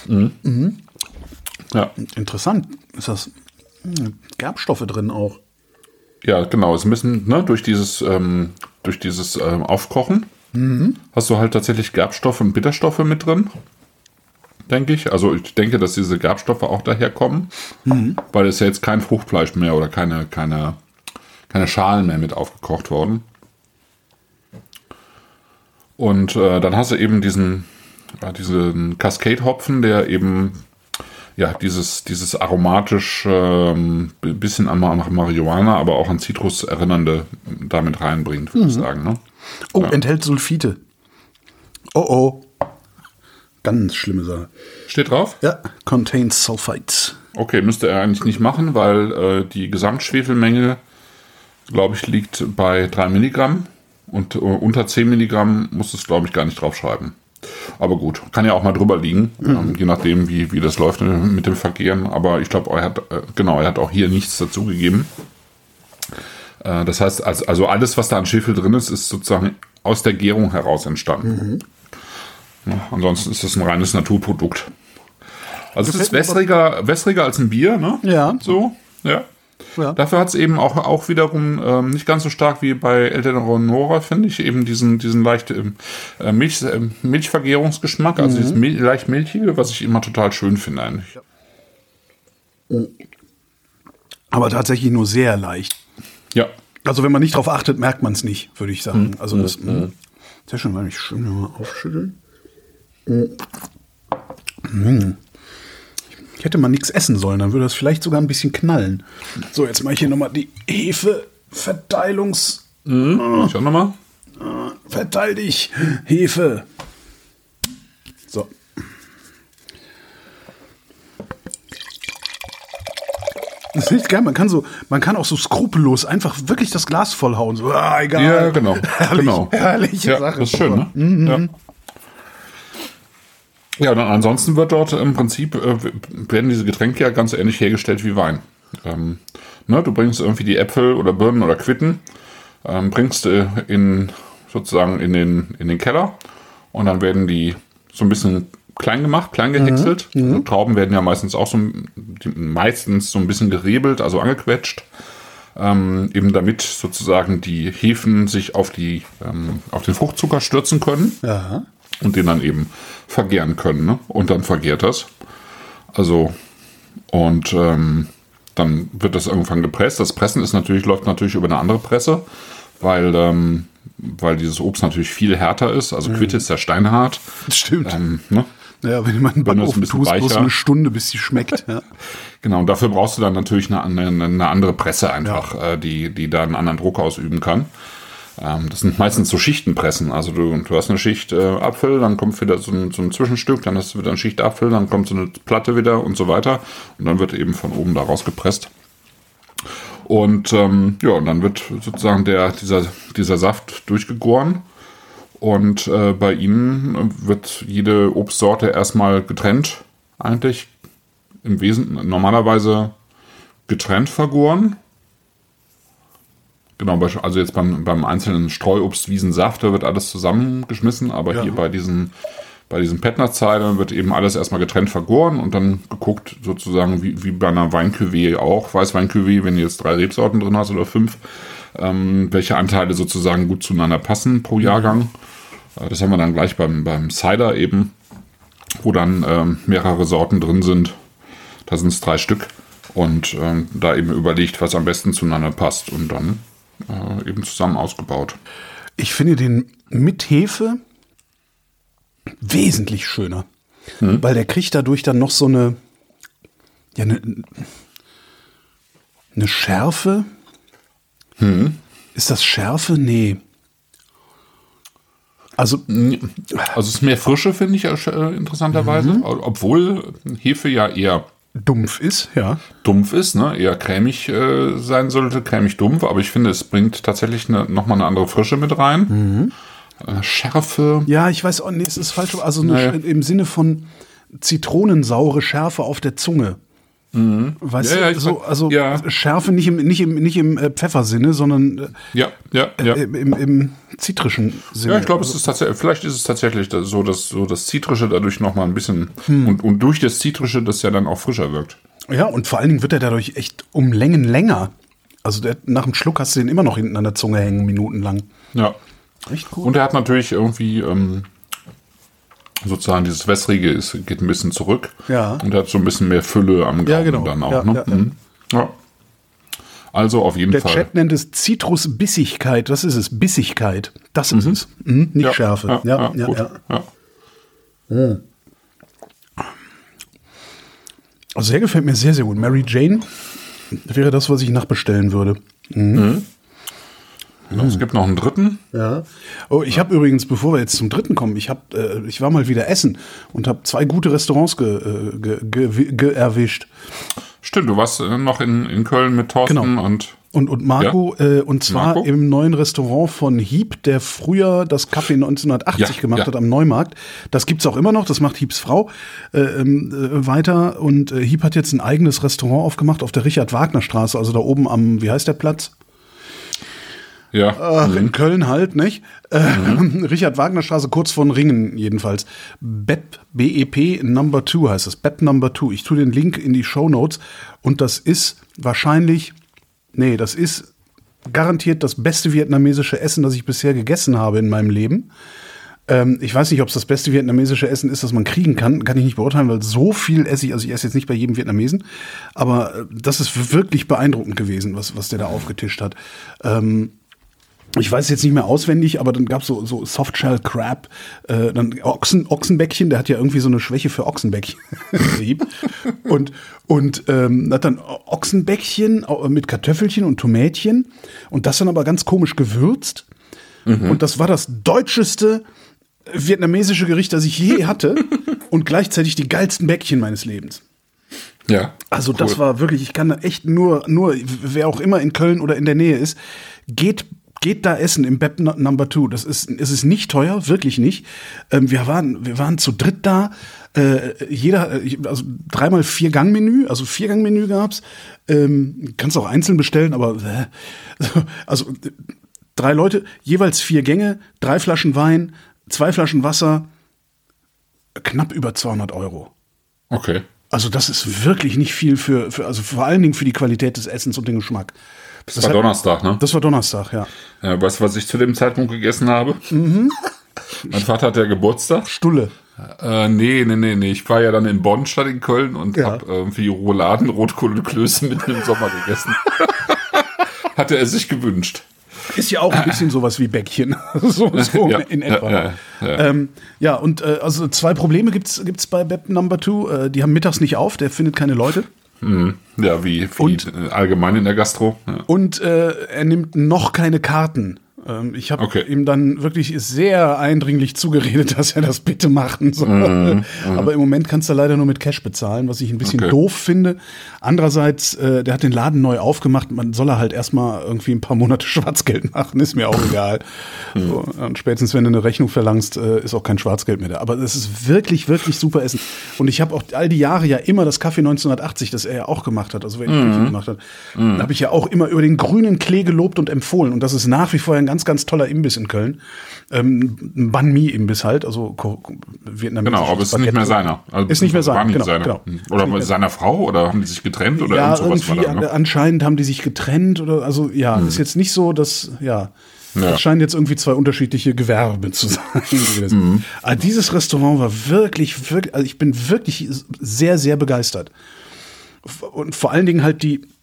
Ja. Interessant. Ist das Gerbstoffe drin auch? Ja, genau. Es müssen, durch dieses Aufkochen hast du halt tatsächlich Gerbstoffe und Bitterstoffe mit drin, denke ich. Also ich denke, dass diese Gerbstoffe auch daher kommen, weil es ja jetzt kein Fruchtfleisch mehr oder keine Schalen mehr mit aufgekocht worden. Und dann hast du eben diesen Cascade-Hopfen, der eben dieses aromatisch bisschen an Marihuana, aber auch an Zitrus erinnernde damit reinbringt, würde ich sagen. Ne? Oh, enthält Sulfite. Oh. Ganz schlimme Sache. Steht drauf? Ja, contains sulfites. Okay, müsste er eigentlich nicht machen, weil die Gesamtschwefelmenge, glaube ich, liegt bei 3 Milligramm und unter 10 Milligramm muss es, glaube ich, gar nicht draufschreiben. Aber gut, kann ja auch mal drüber liegen, je nachdem, wie das läuft mit dem Vergären. Aber ich glaube, er hat auch hier nichts dazugegeben. Das heißt, also alles, was da an Schwefel drin ist, ist sozusagen aus der Gärung heraus entstanden. Ja, ansonsten ist es ein reines Naturprodukt. Also es ist wässriger als ein Bier, ne? Ja. So, ja. Dafür hat es eben auch wiederum nicht ganz so stark wie bei El Tenero, finde ich, eben diesen leicht Milchvergärungsgeschmack, also dieses leicht milchige, was ich immer total schön finde eigentlich. Aber tatsächlich nur sehr leicht. Ja. Also wenn man nicht drauf achtet, merkt man es nicht, würde ich sagen. Also das sehr schön, weil ich schön mal aufschütteln. Ich hätte mal nichts essen sollen, dann würde das vielleicht sogar ein bisschen knallen. So, jetzt mache ich hier nochmal die Hefe-Verteilung. Schau nochmal. Verteil dich, Hefe. So. Das ist nicht geil, man kann auch so skrupellos einfach wirklich das Glas vollhauen. So, egal. Ja, genau. Herrliche Sache. Das ist schön, ne? Ja. Ja, dann ansonsten wird dort im Prinzip, werden diese Getränke ja ganz ähnlich hergestellt wie Wein. Du bringst irgendwie die Äpfel oder Birnen oder Quitten, bringst sozusagen in den Keller und dann werden die so ein bisschen klein gemacht, klein gehäckselt. Also Trauben werden ja meistens auch so ein bisschen gerebelt, also angequetscht, eben damit sozusagen die Hefen sich auf den Fruchtzucker stürzen können. Ja. Und den dann eben vergären können, ne? Und dann vergärt das. Also, und dann wird das irgendwann gepresst. Das Pressen läuft natürlich über eine andere Presse, weil dieses Obst natürlich viel härter ist. Also Quitte ist ja steinhart. Stimmt. Ne? Ja, wenn man einen Backofen tust, bloß eine Stunde, bis sie schmeckt. Ja. Genau, und dafür brauchst du dann natürlich eine andere Presse einfach, die da einen anderen Druck ausüben kann. Das sind meistens so Schichtenpressen. Also du hast eine Schicht Apfel, dann kommt wieder so ein Zwischenstück, dann hast du wieder eine Schicht Apfel, dann kommt so eine Platte wieder und so weiter. Und dann wird eben von oben da rausgepresst. Und und dann wird sozusagen dieser Saft durchgegoren. Und bei ihnen wird jede Obstsorte erstmal getrennt, eigentlich im Wesentlichen normalerweise getrennt vergoren. Genau, also jetzt beim einzelnen Streuobstwiesensaft, da wird alles zusammengeschmissen, aber hier bei diesen Petnatz-Cider wird eben alles erstmal getrennt vergoren und dann geguckt, sozusagen wie bei einer Wein-Cuvée auch, Weißwein-Cuvée, wenn du jetzt 3 Rebsorten drin hast oder 5, welche Anteile sozusagen gut zueinander passen pro Jahrgang. Das haben wir dann gleich beim Cider eben, wo dann mehrere Sorten drin sind. Da sind es 3 Stück und da eben überlegt, was am besten zueinander passt und dann eben zusammen ausgebaut. Ich finde den mit Hefe wesentlich schöner, weil der kriegt dadurch dann noch so eine Schärfe. Ist das Schärfe? Nee. Also es ist mehr Frische, finde ich interessanterweise, obwohl Hefe ja eher dumpf ist, ja. Dumpf ist, ne? Eher cremig sein sollte, cremig dumpf, aber ich finde, es bringt tatsächlich nochmal eine andere Frische mit rein. Schärfe. Ja, ich weiß auch, nee, es ist falsch, also im Sinne von zitronensaure Schärfe auf der Zunge. Weißt du, Schärfe nicht im Pfeffersinne, sondern im zitrischen Sinne. Ja, ich glaube, es ist tatsächlich, vielleicht ist es tatsächlich so, dass so das Zitrische dadurch nochmal ein bisschen und durch das Zitrische das ja dann auch frischer wirkt. Ja, und vor allen Dingen wird er dadurch echt um Längen länger. Also nach dem Schluck hast du den immer noch hinten an der Zunge hängen, minutenlang. Ja. Echt gut. Und er hat natürlich irgendwie sozusagen dieses Wässrige geht ein bisschen zurück. Ja. Und er hat so ein bisschen mehr Fülle am Gaumen dann auch. Ja. Also auf jeden Fall. Der Chat nennt es Zitrusbissigkeit. Was ist es? Bissigkeit. Das ist es. Nicht Schärfe. Ja. Also der gefällt mir sehr, sehr gut. Mary Jane wäre das, was ich nachbestellen würde. Es gibt noch einen dritten. Ja. Oh, ich habe übrigens, bevor wir jetzt zum dritten kommen, ich war mal wieder essen und habe 2 gute Restaurants erwischt. Stimmt, du warst noch in Köln mit Thorsten genau. und und Marco, und zwar Marco? Im neuen Restaurant von Hiep, der früher das Café 1980 gemacht hat am Neumarkt. Das gibt's auch immer noch, das macht Hieps Frau weiter. Und Hiep hat jetzt ein eigenes Restaurant aufgemacht auf der Richard-Wagner-Straße, also da oben am, wie heißt der Platz? Ja. In Köln halt, nicht? Richard-Wagner-Straße, kurz von Ringen jedenfalls. BEP Number 2 heißt es. BEP Number 2. Ich tue den Link in die Shownotes. Und das ist das ist garantiert das beste vietnamesische Essen, das ich bisher gegessen habe in meinem Leben. Ich weiß nicht, ob es das beste vietnamesische Essen ist, das man kriegen kann. Kann ich nicht beurteilen, weil so viel esse ich. Also ich esse jetzt nicht bei jedem Vietnamesen. Aber das ist wirklich beeindruckend gewesen, was der da aufgetischt hat. Ich weiß es jetzt nicht mehr auswendig, aber dann gab es so Softshell Crab, dann Ochsenbäckchen, der hat ja irgendwie so eine Schwäche für Ochsenbäckchen. und hat dann Ochsenbäckchen mit Kartoffelchen und Tomätchen und das dann aber ganz komisch gewürzt. Und das war das deutscheste vietnamesische Gericht, das ich je hatte und gleichzeitig die geilsten Bäckchen meines Lebens. Ja. Also cool. Das war wirklich, ich kann da echt nur, wer auch immer in Köln oder in der Nähe ist, geht da essen im BEP Number 2. Es ist nicht teuer, wirklich nicht. Wir waren zu dritt da. Also 3x4-Gang-Menü, also 4-Gang-Menü gab's. Kannst auch einzeln bestellen, aber also 3 Leute, jeweils 4 Gänge, 3 Flaschen Wein, 2 Flaschen Wasser, knapp über 200 €. Okay. Also das ist wirklich nicht viel also vor allen Dingen für die Qualität des Essens und den Geschmack. Das war Donnerstag, ne? Das war Donnerstag, ja. Weißt du, was ich zu dem Zeitpunkt gegessen habe? Mein Vater hat ja Geburtstag. Stulle. Nee. Ich war ja dann in Bonn statt in Köln und habe irgendwie Rouladen, Rotkohl und Klöße mitten im Sommer gegessen. Hatte er sich gewünscht. Ist ja auch ein bisschen sowas wie Bäckchen. so in etwa. Also 2 Probleme gibt's bei BEP Number 2. Die haben mittags nicht auf, der findet keine Leute. Ja, wie allgemein in der Gastro. Ja. Und er nimmt noch keine Karten. Ich habe ihm dann wirklich sehr eindringlich zugeredet, dass er das bitte machen soll. Aber im Moment kannst du leider nur mit Cash bezahlen, was ich ein bisschen doof finde. Andererseits, der hat den Laden neu aufgemacht. Man soll halt erstmal irgendwie ein paar Monate Schwarzgeld machen, ist mir auch egal. So, und spätestens, wenn du eine Rechnung verlangst, ist auch kein Schwarzgeld mehr da. Aber es ist wirklich, wirklich super Essen. Und ich habe auch all die Jahre ja immer das Café 1980, das er ja auch gemacht hat, also wer die Küche gemacht hat, habe ich ja auch immer über den grünen Klee gelobt und empfohlen. Und das ist nach wie vor ein ganz, ganz toller Imbiss in Köln. Ein Banh Mi-Imbiss halt, also vietnamesisch. Genau, aber es ist nicht mehr seiner. Also ist nicht mehr seiner, genau. Oder seiner Frau, oder haben die sich getrennt? Oder ja, irgendwie anscheinend haben die sich getrennt. Oder also ist jetzt nicht so, dass, das scheinen jetzt irgendwie 2 unterschiedliche Gewerbe zu sein. Aber dieses Restaurant war wirklich, also ich bin wirklich sehr, sehr begeistert. Und vor allen Dingen halt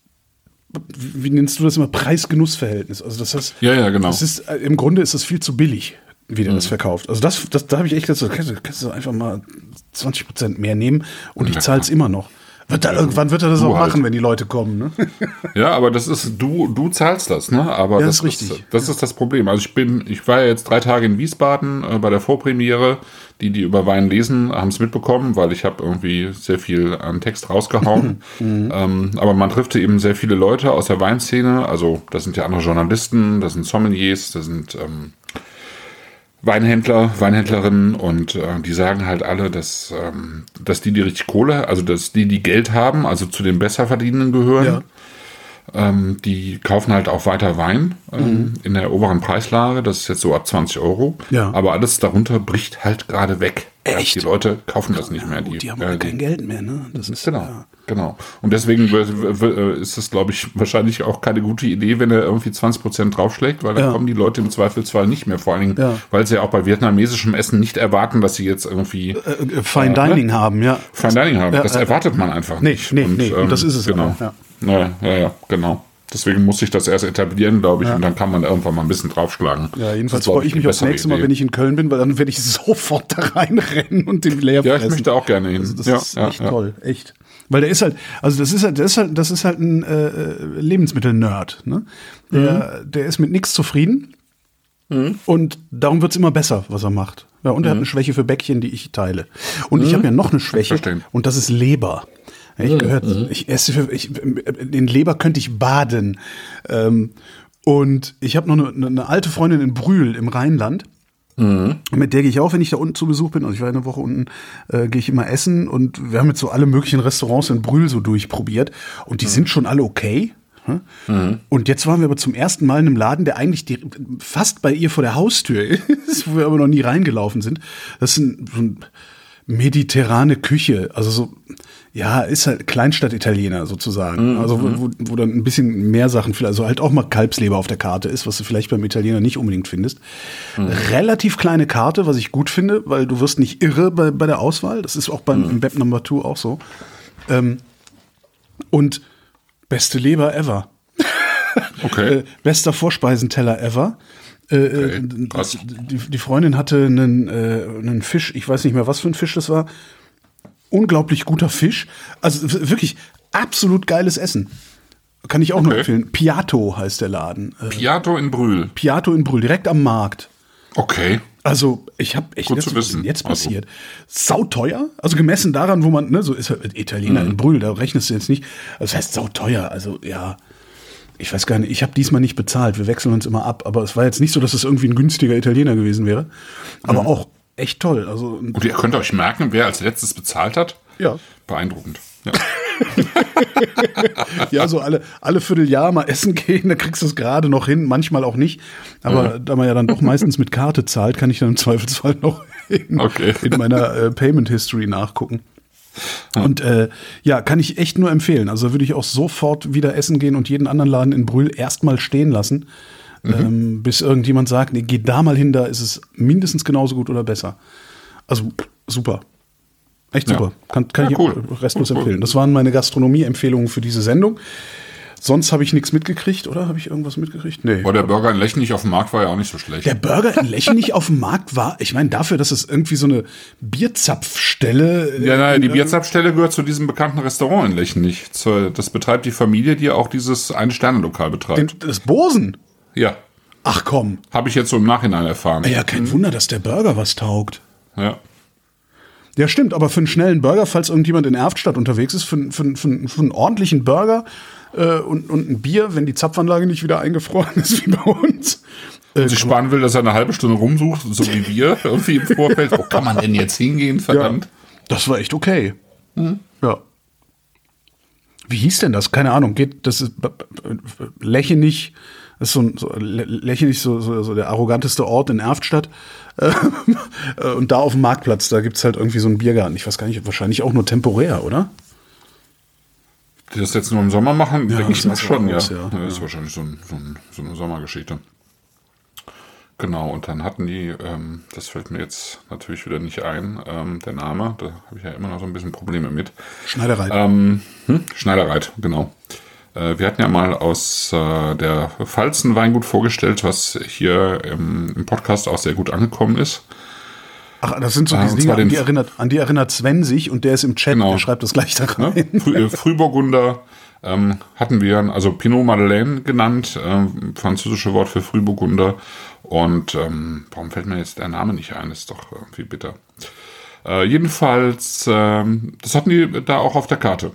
wie nennst du das immer, Preis-Genuss-Verhältnis. Also das heißt, genau. Das ist, im Grunde ist das viel zu billig, wie der das verkauft. Also da habe ich echt gesagt, kannst du einfach mal 20% mehr nehmen und ich zahle es immer noch. Irgendwann wird er das auch machen, wenn die Leute kommen, ne? Ja, aber das ist, du zahlst das, ne? Aber das ist richtig. Das ist das Problem. Also ich war ja jetzt 3 Tage in Wiesbaden bei der Vorpremiere. Die über Wein lesen, haben es mitbekommen, weil ich habe irgendwie sehr viel an Text rausgehauen. Aber man trifft eben sehr viele Leute aus der Weinszene. Also das sind ja andere Journalisten, das sind Sommeliers, das sind Weinhändler, Weinhändlerinnen und die sagen halt alle, dass die richtig Kohle, also dass die Geld haben, also zu den Besserverdienenden gehören. Ja. Die kaufen halt auch weiter Wein in der oberen Preislage, das ist jetzt so ab 20 €. Ja. Aber alles darunter bricht halt gerade weg. Echt? Die Leute kaufen das nicht mehr. Die haben kein Geld mehr, ne? Das ist, genau. Und deswegen ist es, glaube ich, wahrscheinlich auch keine gute Idee, wenn er irgendwie 20% draufschlägt, weil dann kommen die Leute im Zweifelsfall nicht mehr. Vor allen Dingen, weil sie ja auch bei vietnamesischem Essen nicht erwarten, dass sie jetzt irgendwie Fine Dining haben, ja. Fine Dining haben, das erwartet man einfach nicht. Nee, und das ist es genau. Aber, Ja, genau. Deswegen muss ich das erst etablieren, glaube ich, und dann kann man irgendwann mal ein bisschen draufschlagen. Ja, jedenfalls freue ich mich aufs nächste Mal, wenn ich in Köln bin, weil dann werde ich sofort da reinrennen und den leer fressen. Ja, ich möchte auch gerne hin. Also das ist echt toll, echt. Weil der ist halt, also das ist halt ein Lebensmittel-Nerd, ne? Der ist mit nichts zufrieden und darum wird's immer besser, was er macht. Ja, und er hat eine Schwäche für Bäckchen, die ich teile. Und ich habe ja noch eine Schwäche und das ist Leber. Ich esse, den Leber könnte ich baden. Und ich habe noch eine alte Freundin in Brühl im Rheinland. Mit der gehe ich auch, wenn ich da unten zu Besuch bin. Also ich war eine Woche unten, gehe ich immer essen. Und wir haben jetzt so alle möglichen Restaurants in Brühl so durchprobiert. Und die sind schon alle okay. Und jetzt waren wir aber zum ersten Mal in einem Laden, der eigentlich fast bei ihr vor der Haustür ist, wo wir aber noch nie reingelaufen sind. Das ist so eine mediterrane Küche, also so, ja, ist halt Kleinstadt-Italiener sozusagen. Also wo dann ein bisschen mehr Sachen, also halt auch mal Kalbsleber auf der Karte ist, was du vielleicht beim Italiener nicht unbedingt findest. Relativ kleine Karte, was ich gut finde, weil du wirst nicht irre bei der Auswahl. Das ist auch im Web Number 2 auch so. Und beste Leber ever. Okay. Bester Vorspeisenteller ever. Okay, krass. Die Freundin hatte einen Fisch, ich weiß nicht mehr, was für ein Fisch das war. Unglaublich guter Fisch. Also wirklich absolut geiles Essen. Kann ich auch nur empfehlen. Piatto heißt der Laden. Piatto in Brühl. Piatto in Brühl, direkt am Markt. Okay. Also, ich habe echt gut zu wissen. Was jetzt passiert. Sauteuer, also gemessen daran, wo man, ne, so ist halt Italiener in Brühl, da rechnest du jetzt nicht. Das heißt sauteuer, also ja, ich weiß gar nicht, ich habe diesmal nicht bezahlt, wir wechseln uns immer ab, aber es war jetzt nicht so, dass es irgendwie ein günstiger Italiener gewesen wäre, aber auch echt toll. Also, und ihr könnt euch merken, wer als letztes bezahlt hat? Ja. Beeindruckend. Ja. Ja, so alle Vierteljahr mal essen gehen, da kriegst du es gerade noch hin, manchmal auch nicht. Aber da man ja dann doch meistens mit Karte zahlt, kann ich dann im Zweifelsfall noch in meiner Payment History nachgucken. Und ja, kann ich echt nur empfehlen. Also würde ich auch sofort wieder essen gehen und jeden anderen Laden in Brühl erstmal stehen lassen, bis irgendjemand sagt, nee, geh da mal hin, da ist es mindestens genauso gut oder besser. Also super. Echt super. Kann ich restlos empfehlen. Das waren meine Gastronomie-Empfehlungen für diese Sendung. Sonst habe ich nichts mitgekriegt, oder? Habe ich irgendwas mitgekriegt? Nee. Aber der Burger in Lechenich auf dem Markt war ja auch nicht so schlecht. Der Burger in Lechenich auf dem Markt war, ich meine, dafür, dass es irgendwie so eine Bierzapfstelle. Ja, nein, die Bierzapfstelle gehört zu diesem bekannten Restaurant in Lechenich. Das betreibt die Familie, die auch dieses Eine-Sterne-Lokal betreibt. Das Bosen? Ja. Ach komm. Habe ich jetzt so im Nachhinein erfahren. Ja, kein Wunder, dass der Burger was taugt. Ja. Ja, stimmt, aber für einen schnellen Burger, falls irgendjemand in Erftstadt unterwegs ist, für einen ordentlichen Burger und ein Bier, wenn die Zapfanlage nicht wieder eingefroren ist wie bei uns. Und sich sparen will, dass er eine halbe Stunde rumsucht, so wie wir irgendwie im Vorfeld. Wo kann man denn jetzt hingehen, verdammt? Ja, das war echt okay. Ja. Wie hieß denn das? Keine Ahnung. Das ist Lechenich. Das ist Lechenich so der arroganteste Ort in Erftstadt. Und da auf dem Marktplatz, da gibt's halt irgendwie so einen Biergarten. Ich weiß gar nicht, wahrscheinlich auch nur temporär, oder? Die das jetzt nur im Sommer machen, ja, denke ich mal schon, ja. Das ist wahrscheinlich so eine Sommergeschichte. Genau, und dann hatten die, das fällt mir jetzt natürlich wieder nicht ein, der Name, da habe ich ja immer noch so ein bisschen Probleme mit. Schneidereit. Schneidereit, genau. Wir hatten ja mal aus der Pfalz ein Weingut vorgestellt, was hier im Podcast auch sehr gut angekommen ist. Ach, das sind so diese Dinge, an die erinnert Sven sich und der ist im Chat, der schreibt das gleich da rein. Ja, Frühburgunder hatten wir, also Pinot Madeleine genannt, französische Wort für Frühburgunder. Und warum fällt mir jetzt der Name nicht ein? Das ist doch irgendwie bitter. Jedenfalls, das hatten die da auch auf der Karte.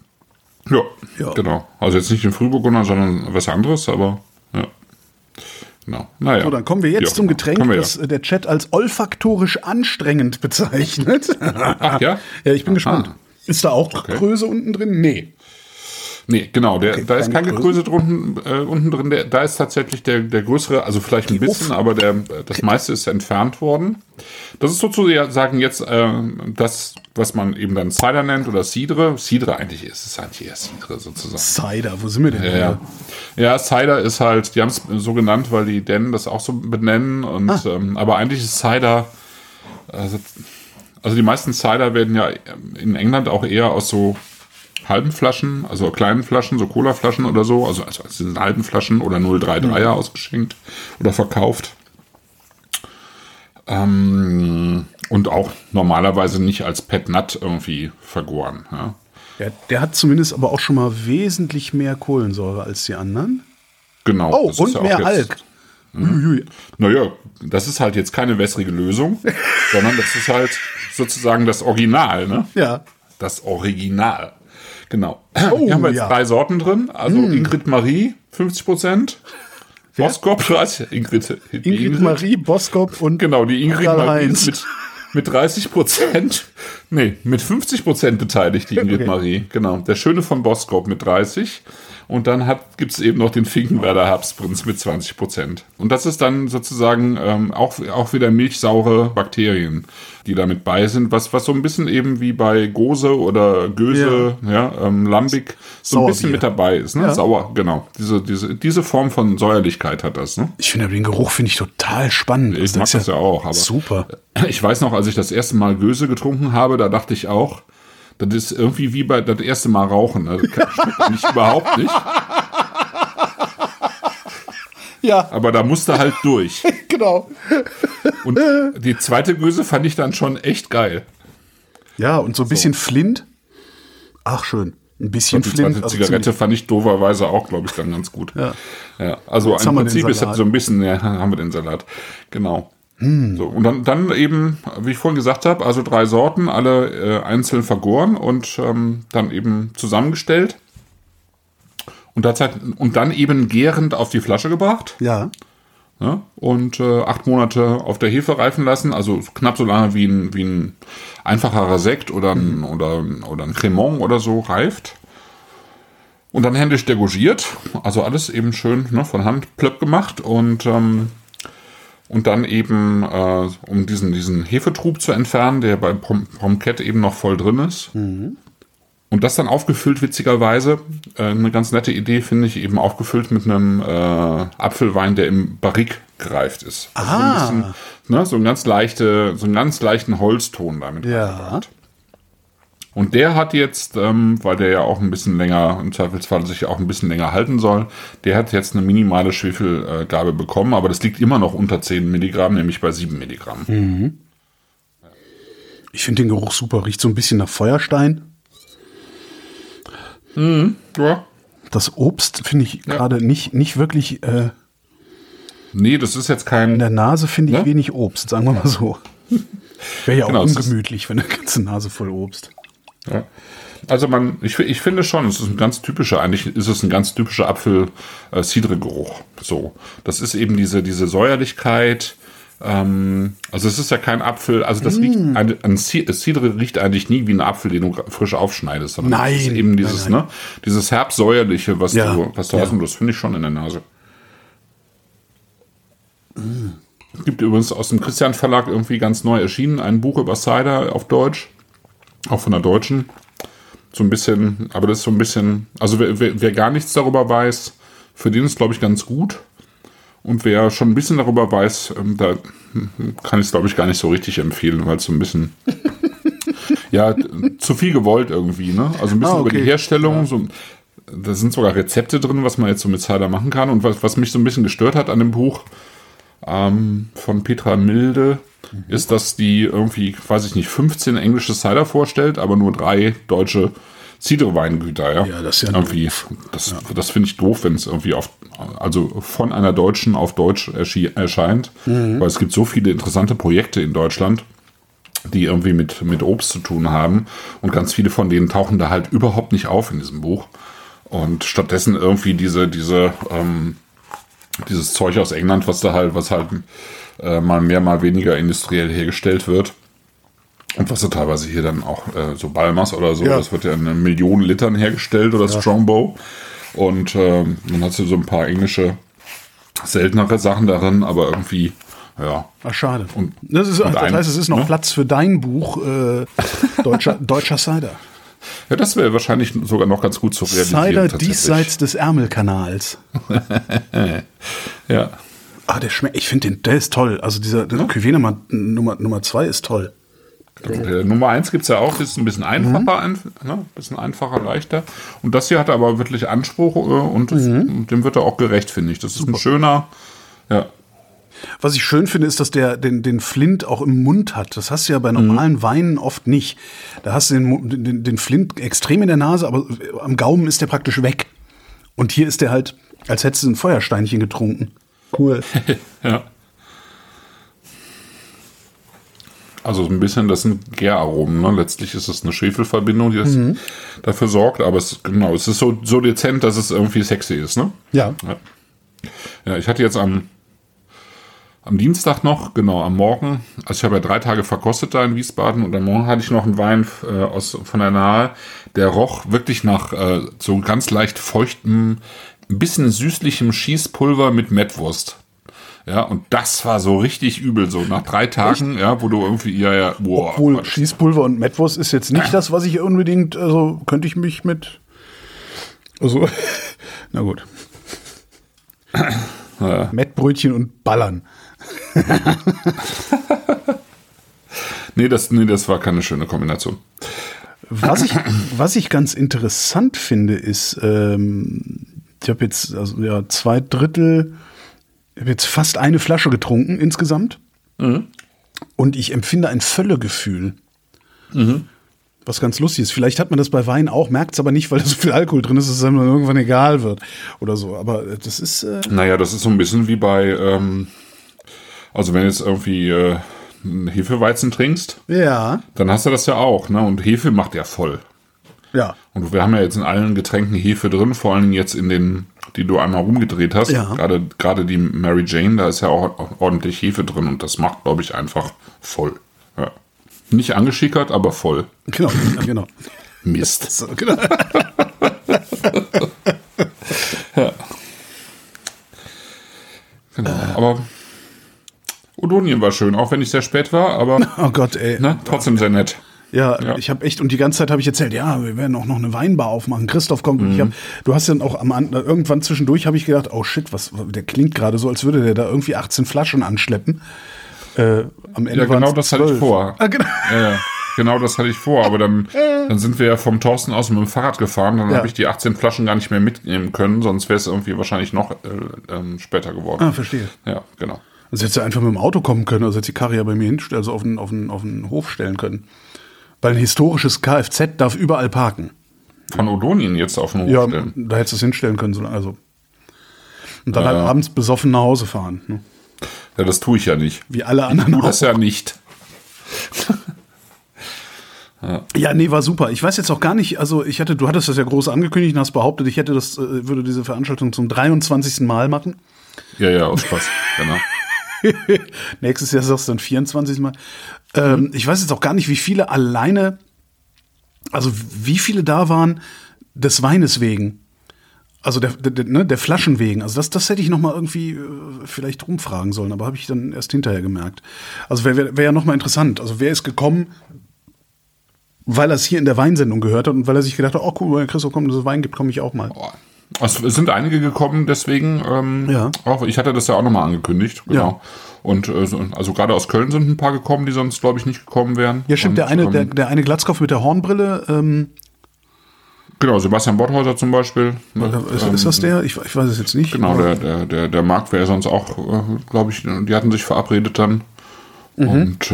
Ja, genau. Also jetzt nicht den Frühburgunder, sondern was anderes, aber ja. Genau. Naja. So, dann kommen wir jetzt zum Getränk, das der Chat als olfaktorisch anstrengend bezeichnet. Ach ja? Ja, ich bin gespannt. Ist da auch Gekröse unten drin? Nee, genau. Da ist kein Gekröse unten drin. Da ist tatsächlich der größere, also vielleicht ein bisschen, aber das meiste ist entfernt worden. Das ist sozusagen jetzt das, was man eben dann Cider nennt oder Cidre. Cidre eigentlich ist es eigentlich eher Cidre sozusagen. Cider, wo sind wir denn? Ja, Cider ist halt, die haben es so genannt, weil die Dänen das auch so benennen. Und aber eigentlich ist Cider, also die meisten Cider werden ja in England auch eher aus so halben Flaschen, also kleinen Flaschen, so Colaflaschen oder so, also in halben Flaschen oder 0,33er ausgeschenkt oder verkauft. Und auch normalerweise nicht als Pet Nat irgendwie vergoren. Ja. Ja, der hat zumindest aber auch schon mal wesentlich mehr Kohlensäure als die anderen. Genau. Oh, und mehr Alk. Naja, das ist halt jetzt keine wässrige Lösung, sondern das ist halt sozusagen das Original, ne? Ja. Das Original. Genau. Hier haben wir jetzt 3 Sorten drin. Also Ingrid Marie, 50%. Boskop, Ingrid Marie, Boskop und genau, die Ingrid Marie ist mit 30%, mit 50% beteiligt, die Ingrid Marie. Genau. Der Schöne von Boskop mit 30%. Und dann gibt es eben noch den Finkenwerder Herbstprinz mit 20%. Und das ist dann sozusagen auch wieder milchsaure Bakterien, die da mit bei sind, was so ein bisschen eben wie bei Gose oder Göse, Lambic, so ein bisschen mit dabei ist. Ne? Ja. Sauer, genau. Diese Form von Säuerlichkeit hat das. Ne? Ich finde den Geruch total spannend. Ich mag das ja auch. Aber super. Ich weiß noch, als ich das erste Mal Göse getrunken habe, da dachte ich auch, das ist irgendwie wie bei das erste Mal rauchen. Das schmeckt eigentlich überhaupt nicht. Ja. Aber da musste halt durch. Genau. Und die zweite Göse fand ich dann schon echt geil. Ja, und so ein bisschen Flint. Ach, schön. Ein bisschen Flint. Die zweite Zigarette fand ich dooferweise auch, glaube ich, dann ganz gut. Ja, also im Prinzip ist das so ein bisschen, haben wir den Salat. Genau. So, und dann eben, wie ich vorhin gesagt habe, also 3 Sorten, alle einzeln vergoren und dann eben zusammengestellt und dann eben gärend auf die Flasche gebracht. Ja. Und 8 Monate auf der Hefe reifen lassen, also knapp so lange wie ein einfacherer Sekt oder ein Cremant oder so reift. Und dann händisch degorgiert, also alles eben schön von Hand plöpp gemacht und dann eben, um diesen Hefetrub zu entfernen, der bei Pomquet eben noch voll drin ist. Mhm. Und das dann aufgefüllt, witzigerweise, eine ganz nette Idee, finde ich, eben aufgefüllt mit einem Apfelwein, der im Barrique gereift ist. Also so ein bisschen, so einen ganz leichten Holzton damit reingebracht. Und der hat jetzt, weil der ja auch ein bisschen länger, im Zweifelsfall sich auch ein bisschen länger halten soll, der hat jetzt eine minimale Schwefelgabe bekommen, aber das liegt immer noch unter 10 Milligramm, nämlich bei 7 Milligramm. Mhm. Ich finde den Geruch super, riecht so ein bisschen nach Feuerstein. Ja. Das Obst finde ich gerade nicht wirklich. Nee, das ist jetzt kein. In der Nase finde ich wenig Obst, sagen wir mal so. Wäre ja auch ungemütlich, wenn eine ganze Nase voll Obst. Ja. Also ich finde schon, es ist ein ganz typischer Apfel-Cidre-Geruch. So, das ist eben diese Säuerlichkeit. Also es ist ja kein Apfel, also das riecht, ein Cidre riecht eigentlich nie wie ein Apfel, den du frisch aufschneidest, sondern nein, es ist eben dieses herbsäuerliche, was du hast, und das finde ich schon in der Nase. Es gibt übrigens aus dem Christian Verlag irgendwie ganz neu erschienen ein Buch über Cider auf Deutsch, auch von der Deutschen. So ein bisschen, aber das ist so ein bisschen, also wer gar nichts darüber weiß, für den ist, glaube ich, ganz gut. Und wer schon ein bisschen darüber weiß, da kann ich es, glaube ich, gar nicht so richtig empfehlen, weil es so ein bisschen, zu viel gewollt irgendwie, ne? Also ein bisschen über die Herstellung, so, da sind sogar Rezepte drin, was man jetzt so mit Cider machen kann. Und was mich so ein bisschen gestört hat an dem Buch von Petra Milde, ist, dass die irgendwie, weiß ich nicht, 15 englische Cider vorstellt, aber nur 3 deutsche Cidre-Weingüter, ja. Ja, das ist ja irgendwie, das finde ich doof, wenn es irgendwie also von einer Deutschen auf Deutsch erscheint, weil es gibt so viele interessante Projekte in Deutschland, die irgendwie mit Obst zu tun haben, und ganz viele von denen tauchen da halt überhaupt nicht auf in diesem Buch. Und stattdessen irgendwie dieses Zeug aus England, was halt mal mehr, mal weniger industriell hergestellt wird. Und was so teilweise hier dann auch so Balmers oder so, das wird ja in 1 Million Litern hergestellt oder Strongbow. Und dann hast du so ein paar englische, seltenere Sachen darin, aber irgendwie, ja. Ach, schade. Das heißt, es ist noch Platz für dein Buch, Deutscher Cider. Ja, das wäre wahrscheinlich sogar noch ganz gut zu realisieren. Cider diesseits des Ärmelkanals. Ja. Ah, der schmeckt, ich finde der ist toll. Also dieser Cuvée Nummer 2 ist toll. Der Nummer 1 gibt es ja auch, das ist ein bisschen einfacher, leichter. Und das hier hat aber wirklich Anspruch und dem wird er auch gerecht, finde ich. Das ist ein schöner, Was ich schön finde, ist, dass der den Flint auch im Mund hat. Das hast du ja bei normalen Weinen oft nicht. Da hast du den Flint extrem in der Nase, aber am Gaumen ist der praktisch weg. Und hier ist der halt, als hättest du ein Feuersteinchen getrunken. Cool. Ja. Also ein bisschen, das sind Gäraromen, ne? Letztlich ist es eine Schwefelverbindung, die das dafür sorgt, aber es ist so dezent, dass es irgendwie sexy ist, ne? Ja. Ja, ich hatte jetzt am Dienstag noch, genau, am Morgen, also ich habe ja 3 Tage verkostet da in Wiesbaden und am Morgen hatte ich noch einen Wein von der Nahe, der roch wirklich nach so ganz leicht feuchtem, ein bisschen süßlichem Schießpulver mit Mettwurst. Ja, und das war so richtig übel, so nach 3 Tagen, ja, wo du irgendwie, boah. Obwohl Schießpulver und Mettwurst ist jetzt nicht das, was ich unbedingt, also könnte ich mich mit, also, na gut. Ja. Mettbrötchen und Ballern. Nee, das war keine schöne Kombination. Was ich ganz interessant finde, ist, ich habe jetzt ich habe jetzt fast eine Flasche getrunken insgesamt. Und ich empfinde ein Völlegefühl. Was ganz lustig ist. Vielleicht hat man das bei Wein auch, merkt es aber nicht, weil da so viel Alkohol drin ist, dass es einem irgendwann egal wird oder so. Aber das ist... Naja, das ist so ein bisschen wie bei... also wenn du jetzt irgendwie einen Hefeweizen trinkst, dann hast du das ja auch. Ne? Und Hefe macht ja voll. Ja. Und wir haben ja jetzt in allen Getränken Hefe drin, vor allem jetzt in den, die du einmal rumgedreht hast. Ja. Gerade die Mary Jane, da ist ja auch ordentlich Hefe drin und das macht, glaube ich, einfach voll. Ja. Nicht angeschickert, aber voll. Genau. Mist. So, genau. Ja. Genau, aber Odonien war schön, auch wenn ich sehr spät war, aber oh Gott, ey. Ne, trotzdem sehr nett. Ja, ich habe echt, und die ganze Zeit habe ich erzählt, ja, wir werden auch noch eine Weinbar aufmachen. Christoph kommt und du hast dann auch irgendwann zwischendurch habe ich gedacht, oh shit, der klingt gerade so, als würde der da irgendwie 18 Flaschen anschleppen. Am Ende genau das 12. Hatte ich vor. Genau. Ja, genau das hatte ich vor, aber dann sind wir ja vom Thorsten aus mit dem Fahrrad gefahren, dann habe ich die 18 Flaschen gar nicht mehr mitnehmen können, sonst wäre es irgendwie wahrscheinlich noch später geworden. Verstehe. Ja, genau. Also hättest du einfach mit dem Auto kommen können, also hätte die Karre ja bei mir hinstellen, also auf den Hof stellen können. Weil ein historisches Kfz darf überall parken. Von Odonien jetzt auf den Hof stellen? Ja, da hättest du es hinstellen können. Also. Und dann halt abends besoffen nach Hause fahren. Ne? Ja, das tue ich ja nicht. Wie alle anderen auch. Das ja nicht. Ja, nee, war super. Ich weiß jetzt auch gar nicht, also du hattest das ja groß angekündigt und hast behauptet, ich würde diese Veranstaltung zum 23. Mal machen. Ja, aus Spaß, genau. Nächstes Jahr sagst du dann 24 Mal. Ich weiß jetzt auch gar nicht, wie viele alleine, also wie viele da waren des Weines wegen. Also der Flaschen wegen. Also das hätte ich noch mal irgendwie vielleicht rumfragen sollen, aber habe ich dann erst hinterher gemerkt. Also wäre ja noch mal interessant. Also wer ist gekommen, weil er es hier in der Weinsendung gehört hat und weil er sich gedacht hat, oh cool, wenn Christoph kommt und es Wein gibt, komme ich auch mal. Also es sind einige gekommen, deswegen auch, ich hatte das ja auch nochmal angekündigt, genau. Ja. Und also gerade aus Köln sind ein paar gekommen, die sonst, glaube ich, nicht gekommen wären. Ja, stimmt, und, der eine Glatzkopf mit der Hornbrille. Genau, Sebastian Botthäuser zum Beispiel. Ist das der? Ich weiß es jetzt nicht. Genau, der Marc wäre sonst auch, glaube ich, die hatten sich verabredet dann. Und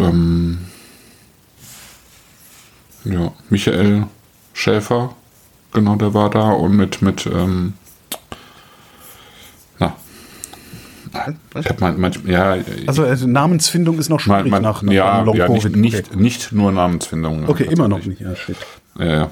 Michael Schäfer, genau, der war da und mit ich habe also Namensfindung ist noch schwierig nach Long-Covid. Nicht nur Namensfindung. Okay, immer noch nicht. Ja, shit. Ja.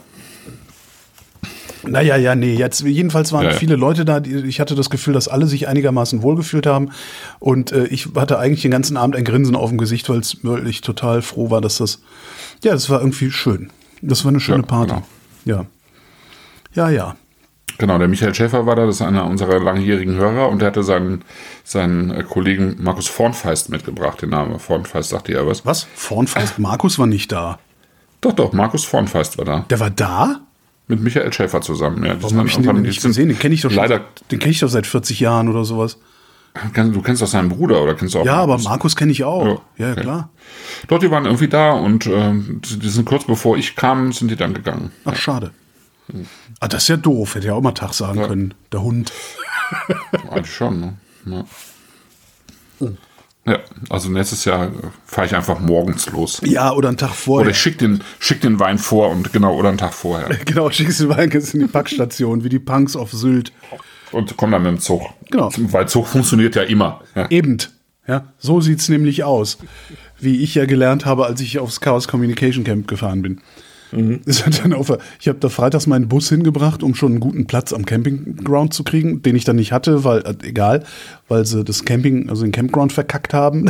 Naja, nee, jetzt jedenfalls waren viele Leute da, ich hatte das Gefühl, dass alle sich einigermaßen wohlgefühlt haben und ich hatte eigentlich den ganzen Abend ein Grinsen auf dem Gesicht, weil ich total froh war, dass das war irgendwie schön. Das war eine schöne Party. Genau. Ja. Genau, der Michael Schäfer war da, das ist einer unserer langjährigen Hörer und der hatte seinen Kollegen Markus Vornfeist mitgebracht, den Namen Vornfeist, sagte ja was. Was? Vornfeist? Markus war nicht da. Doch, Markus Vornfeist war da. Der war da? Mit Michael Schäfer zusammen, ja. Warum habe ich den nicht gesehen? Den kenne ich doch schon. Den kenne ich doch seit 40 Jahren oder sowas. Du kennst doch seinen Bruder, oder kennst du auch Markus? Aber Markus kenne ich auch. Ja, okay. Klar. Doch, die waren irgendwie da und die sind kurz bevor ich kam, sind die dann gegangen. Ach, schade. Das ist ja doof. Hätte ja auch mal Tag sagen können. Der Hund. Eigentlich schon, ne? Ja. Ja, also nächstes Jahr fahre ich einfach morgens los. Ja, oder einen Tag vorher. Oder ich schick den Wein vor oder einen Tag vorher. Genau, schickst den Wein in die Packstation, wie die Punks auf Sylt. Und komm dann mit dem Zug. Genau. Weil Zug funktioniert ja immer. Ja. Eben. Ja, so sieht's nämlich aus. wie ich ja gelernt habe, als ich aufs Chaos Communication Camp gefahren bin. Ich habe da freitags meinen Bus hingebracht, um schon einen guten Platz am Campingground zu kriegen, den ich dann nicht hatte, weil sie das Camping, also den Campground verkackt haben.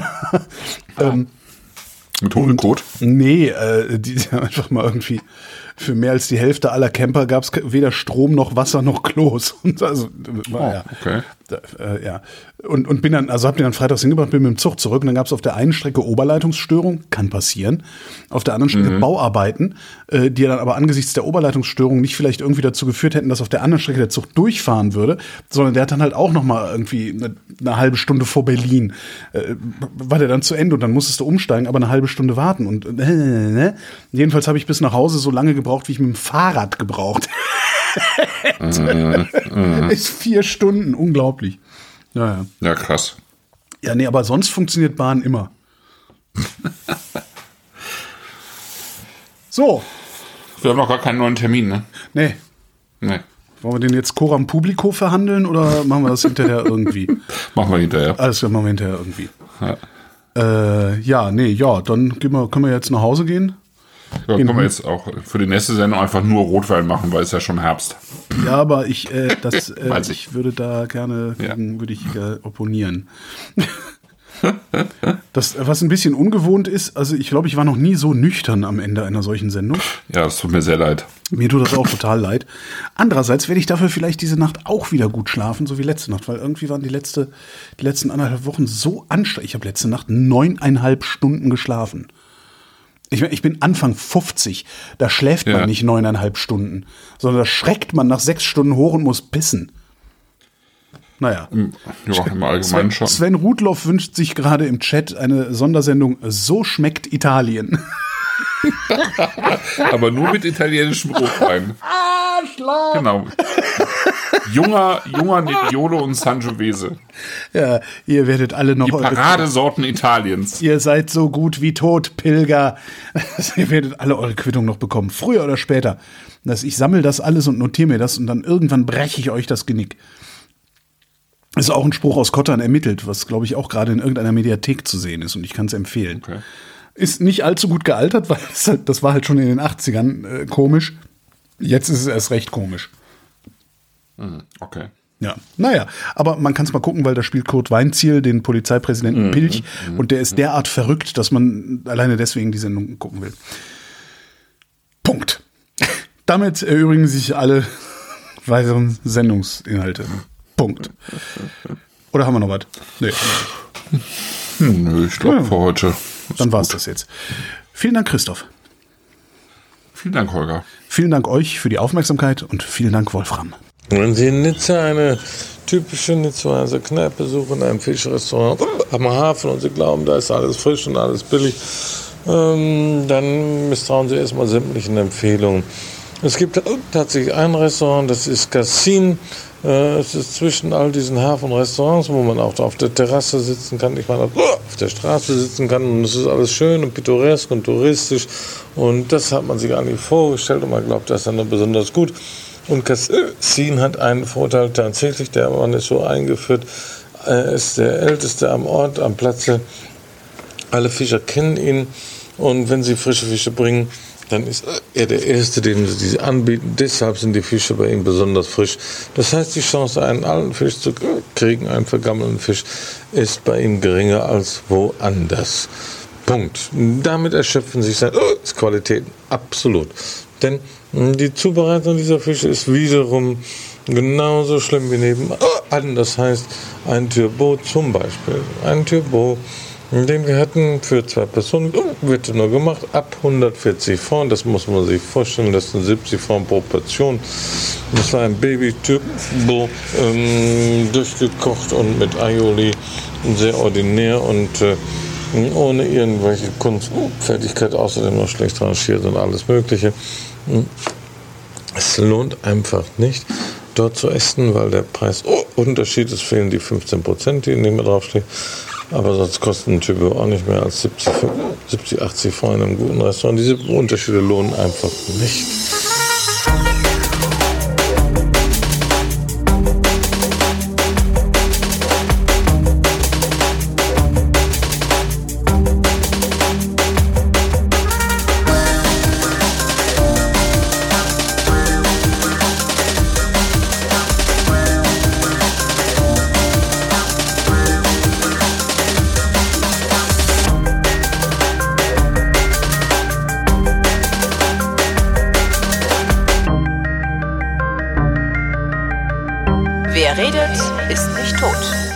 Mit Hundekot? Nee, die haben einfach mal irgendwie für mehr als die Hälfte aller Camper gab es weder Strom noch Wasser noch Klos. Und also, okay. Ja. Und bin dann, also hab den dann freitags hingebracht, bin mit dem Zug zurück und dann gab es auf der einen Strecke Oberleitungsstörung, kann passieren. Auf der anderen Strecke Bauarbeiten, die dann aber angesichts der Oberleitungsstörung nicht vielleicht irgendwie dazu geführt hätten, dass auf der anderen Strecke der Zug durchfahren würde, sondern der hat dann halt auch noch mal irgendwie eine halbe Stunde vor Berlin, war der dann zu Ende und dann musstest du umsteigen, aber eine halbe Stunde warten und jedenfalls habe ich bis nach Hause so lange gebraucht, wie ich mit dem Fahrrad gebraucht. Ist 4 Stunden, unglaublich. Ja, krass. Ja, nee, aber sonst funktioniert Bahn immer. So. Wir haben noch gar keinen neuen Termin, ne? Nee. Wollen wir den jetzt Coram Publico verhandeln oder machen wir das hinterher irgendwie? Machen wir hinterher. Alles klar, machen wir hinterher irgendwie. Dann können wir jetzt nach Hause gehen. Ja, können wir jetzt auch für die nächste Sendung einfach nur Rotwein machen, weil es ja schon Herbst. Ja, aber ich würde da gerne opponieren. Das, was ein bisschen ungewohnt ist, also ich glaube, ich war noch nie so nüchtern am Ende einer solchen Sendung. Ja, das tut mir sehr leid. Mir tut das auch total leid. Andererseits werde ich dafür vielleicht diese Nacht auch wieder gut schlafen, so wie letzte Nacht, weil irgendwie waren die letzten 1,5 Wochen so anstrengend. Ich habe letzte Nacht 9,5 Stunden geschlafen. Ich bin Anfang 50, da schläft man nicht 9,5 Stunden, sondern da schreckt man nach 6 Stunden hoch und muss pissen. Naja. Ja, im Allgemeinen schon. Sven Rudloff wünscht sich gerade im Chat eine Sondersendung So schmeckt Italien. Aber nur mit italienischem Rotwein. Schlag! Genau. Junger Nebbiolo und Sangiovese. Ja, ihr werdet alle noch... Die Paradesorten Italiens. Ihr seid so gut wie tot, Pilger. Ihr werdet alle eure Quittung noch bekommen. Früher oder später. Ich sammle das alles und notiere mir das und dann irgendwann breche ich euch das Genick. Ist auch ein Spruch aus Kottern ermittelt, was, glaube ich, auch gerade in irgendeiner Mediathek zu sehen ist und ich kann es empfehlen. Okay. Ist nicht allzu gut gealtert, weil das war halt schon in den 80ern komisch. Jetzt ist es erst recht komisch. Okay. Ja, naja, aber man kann es mal gucken, weil da spielt Kurt Weinziel, den Polizeipräsidenten Pilch, und der ist derart verrückt, dass man alleine deswegen die Sendung gucken will. Punkt. Damit erübrigen sich alle weiteren Sendungsinhalte. Punkt. Oder haben wir noch was? Nee. Nö, ich glaube für heute. Dann war es das jetzt. Vielen Dank, Christoph. Vielen Dank, Holger. Vielen Dank euch für die Aufmerksamkeit und vielen Dank, Wolfram. Wenn Sie in Nizza eine typische Nizzaer Kneipe suchen, ein Fischrestaurant am Hafen und Sie glauben, da ist alles frisch und alles billig, dann misstrauen Sie erstmal sämtlichen Empfehlungen. Es gibt tatsächlich ein Restaurant, das ist Cassin. Es ist zwischen all diesen Hafenrestaurants, wo man auch auf der Terrasse sitzen kann, ich meine auf der Straße sitzen kann, und es ist alles schön und pittoresk und touristisch und das hat man sich eigentlich vorgestellt und man glaubt, das ist dann besonders gut. Und Cassin hat einen Vorteil tatsächlich, der Mann ist so eingeführt, er ist der Älteste am Ort, am Platze, alle Fischer kennen ihn und wenn sie frische Fische bringen, dann ist er der Erste, den sie anbieten. Deshalb sind die Fische bei ihm besonders frisch. Das heißt, die Chance, einen alten Fisch zu kriegen, einen vergammelten Fisch, ist bei ihm geringer als woanders. Punkt. Damit erschöpfen sich seine Qualitäten absolut. Denn die Zubereitung dieser Fische ist wiederum genauso schlimm wie nebenan. Das heißt, ein Turbot zum Beispiel. Ein Turbot, den wir hatten für 2 Personen, wird nur gemacht ab 140 Francs. Das muss man sich vorstellen, das sind 70 Francs pro Portion. Das war ein Baby-Turbot, durchgekocht und mit Aioli, sehr ordinär und ohne irgendwelche Kunstfertigkeit, außerdem noch schlecht rangiert und alles Mögliche. Es lohnt einfach nicht, dort zu essen, weil der Preisunterschied ist, fehlen die 15%, die nicht mehr draufstehen. Aber sonst kostet ein Turbot auch nicht mehr als 70, 80 Francs in einem guten Restaurant. Diese Unterschiede lohnen einfach nicht. Wer redet, ist nicht tot.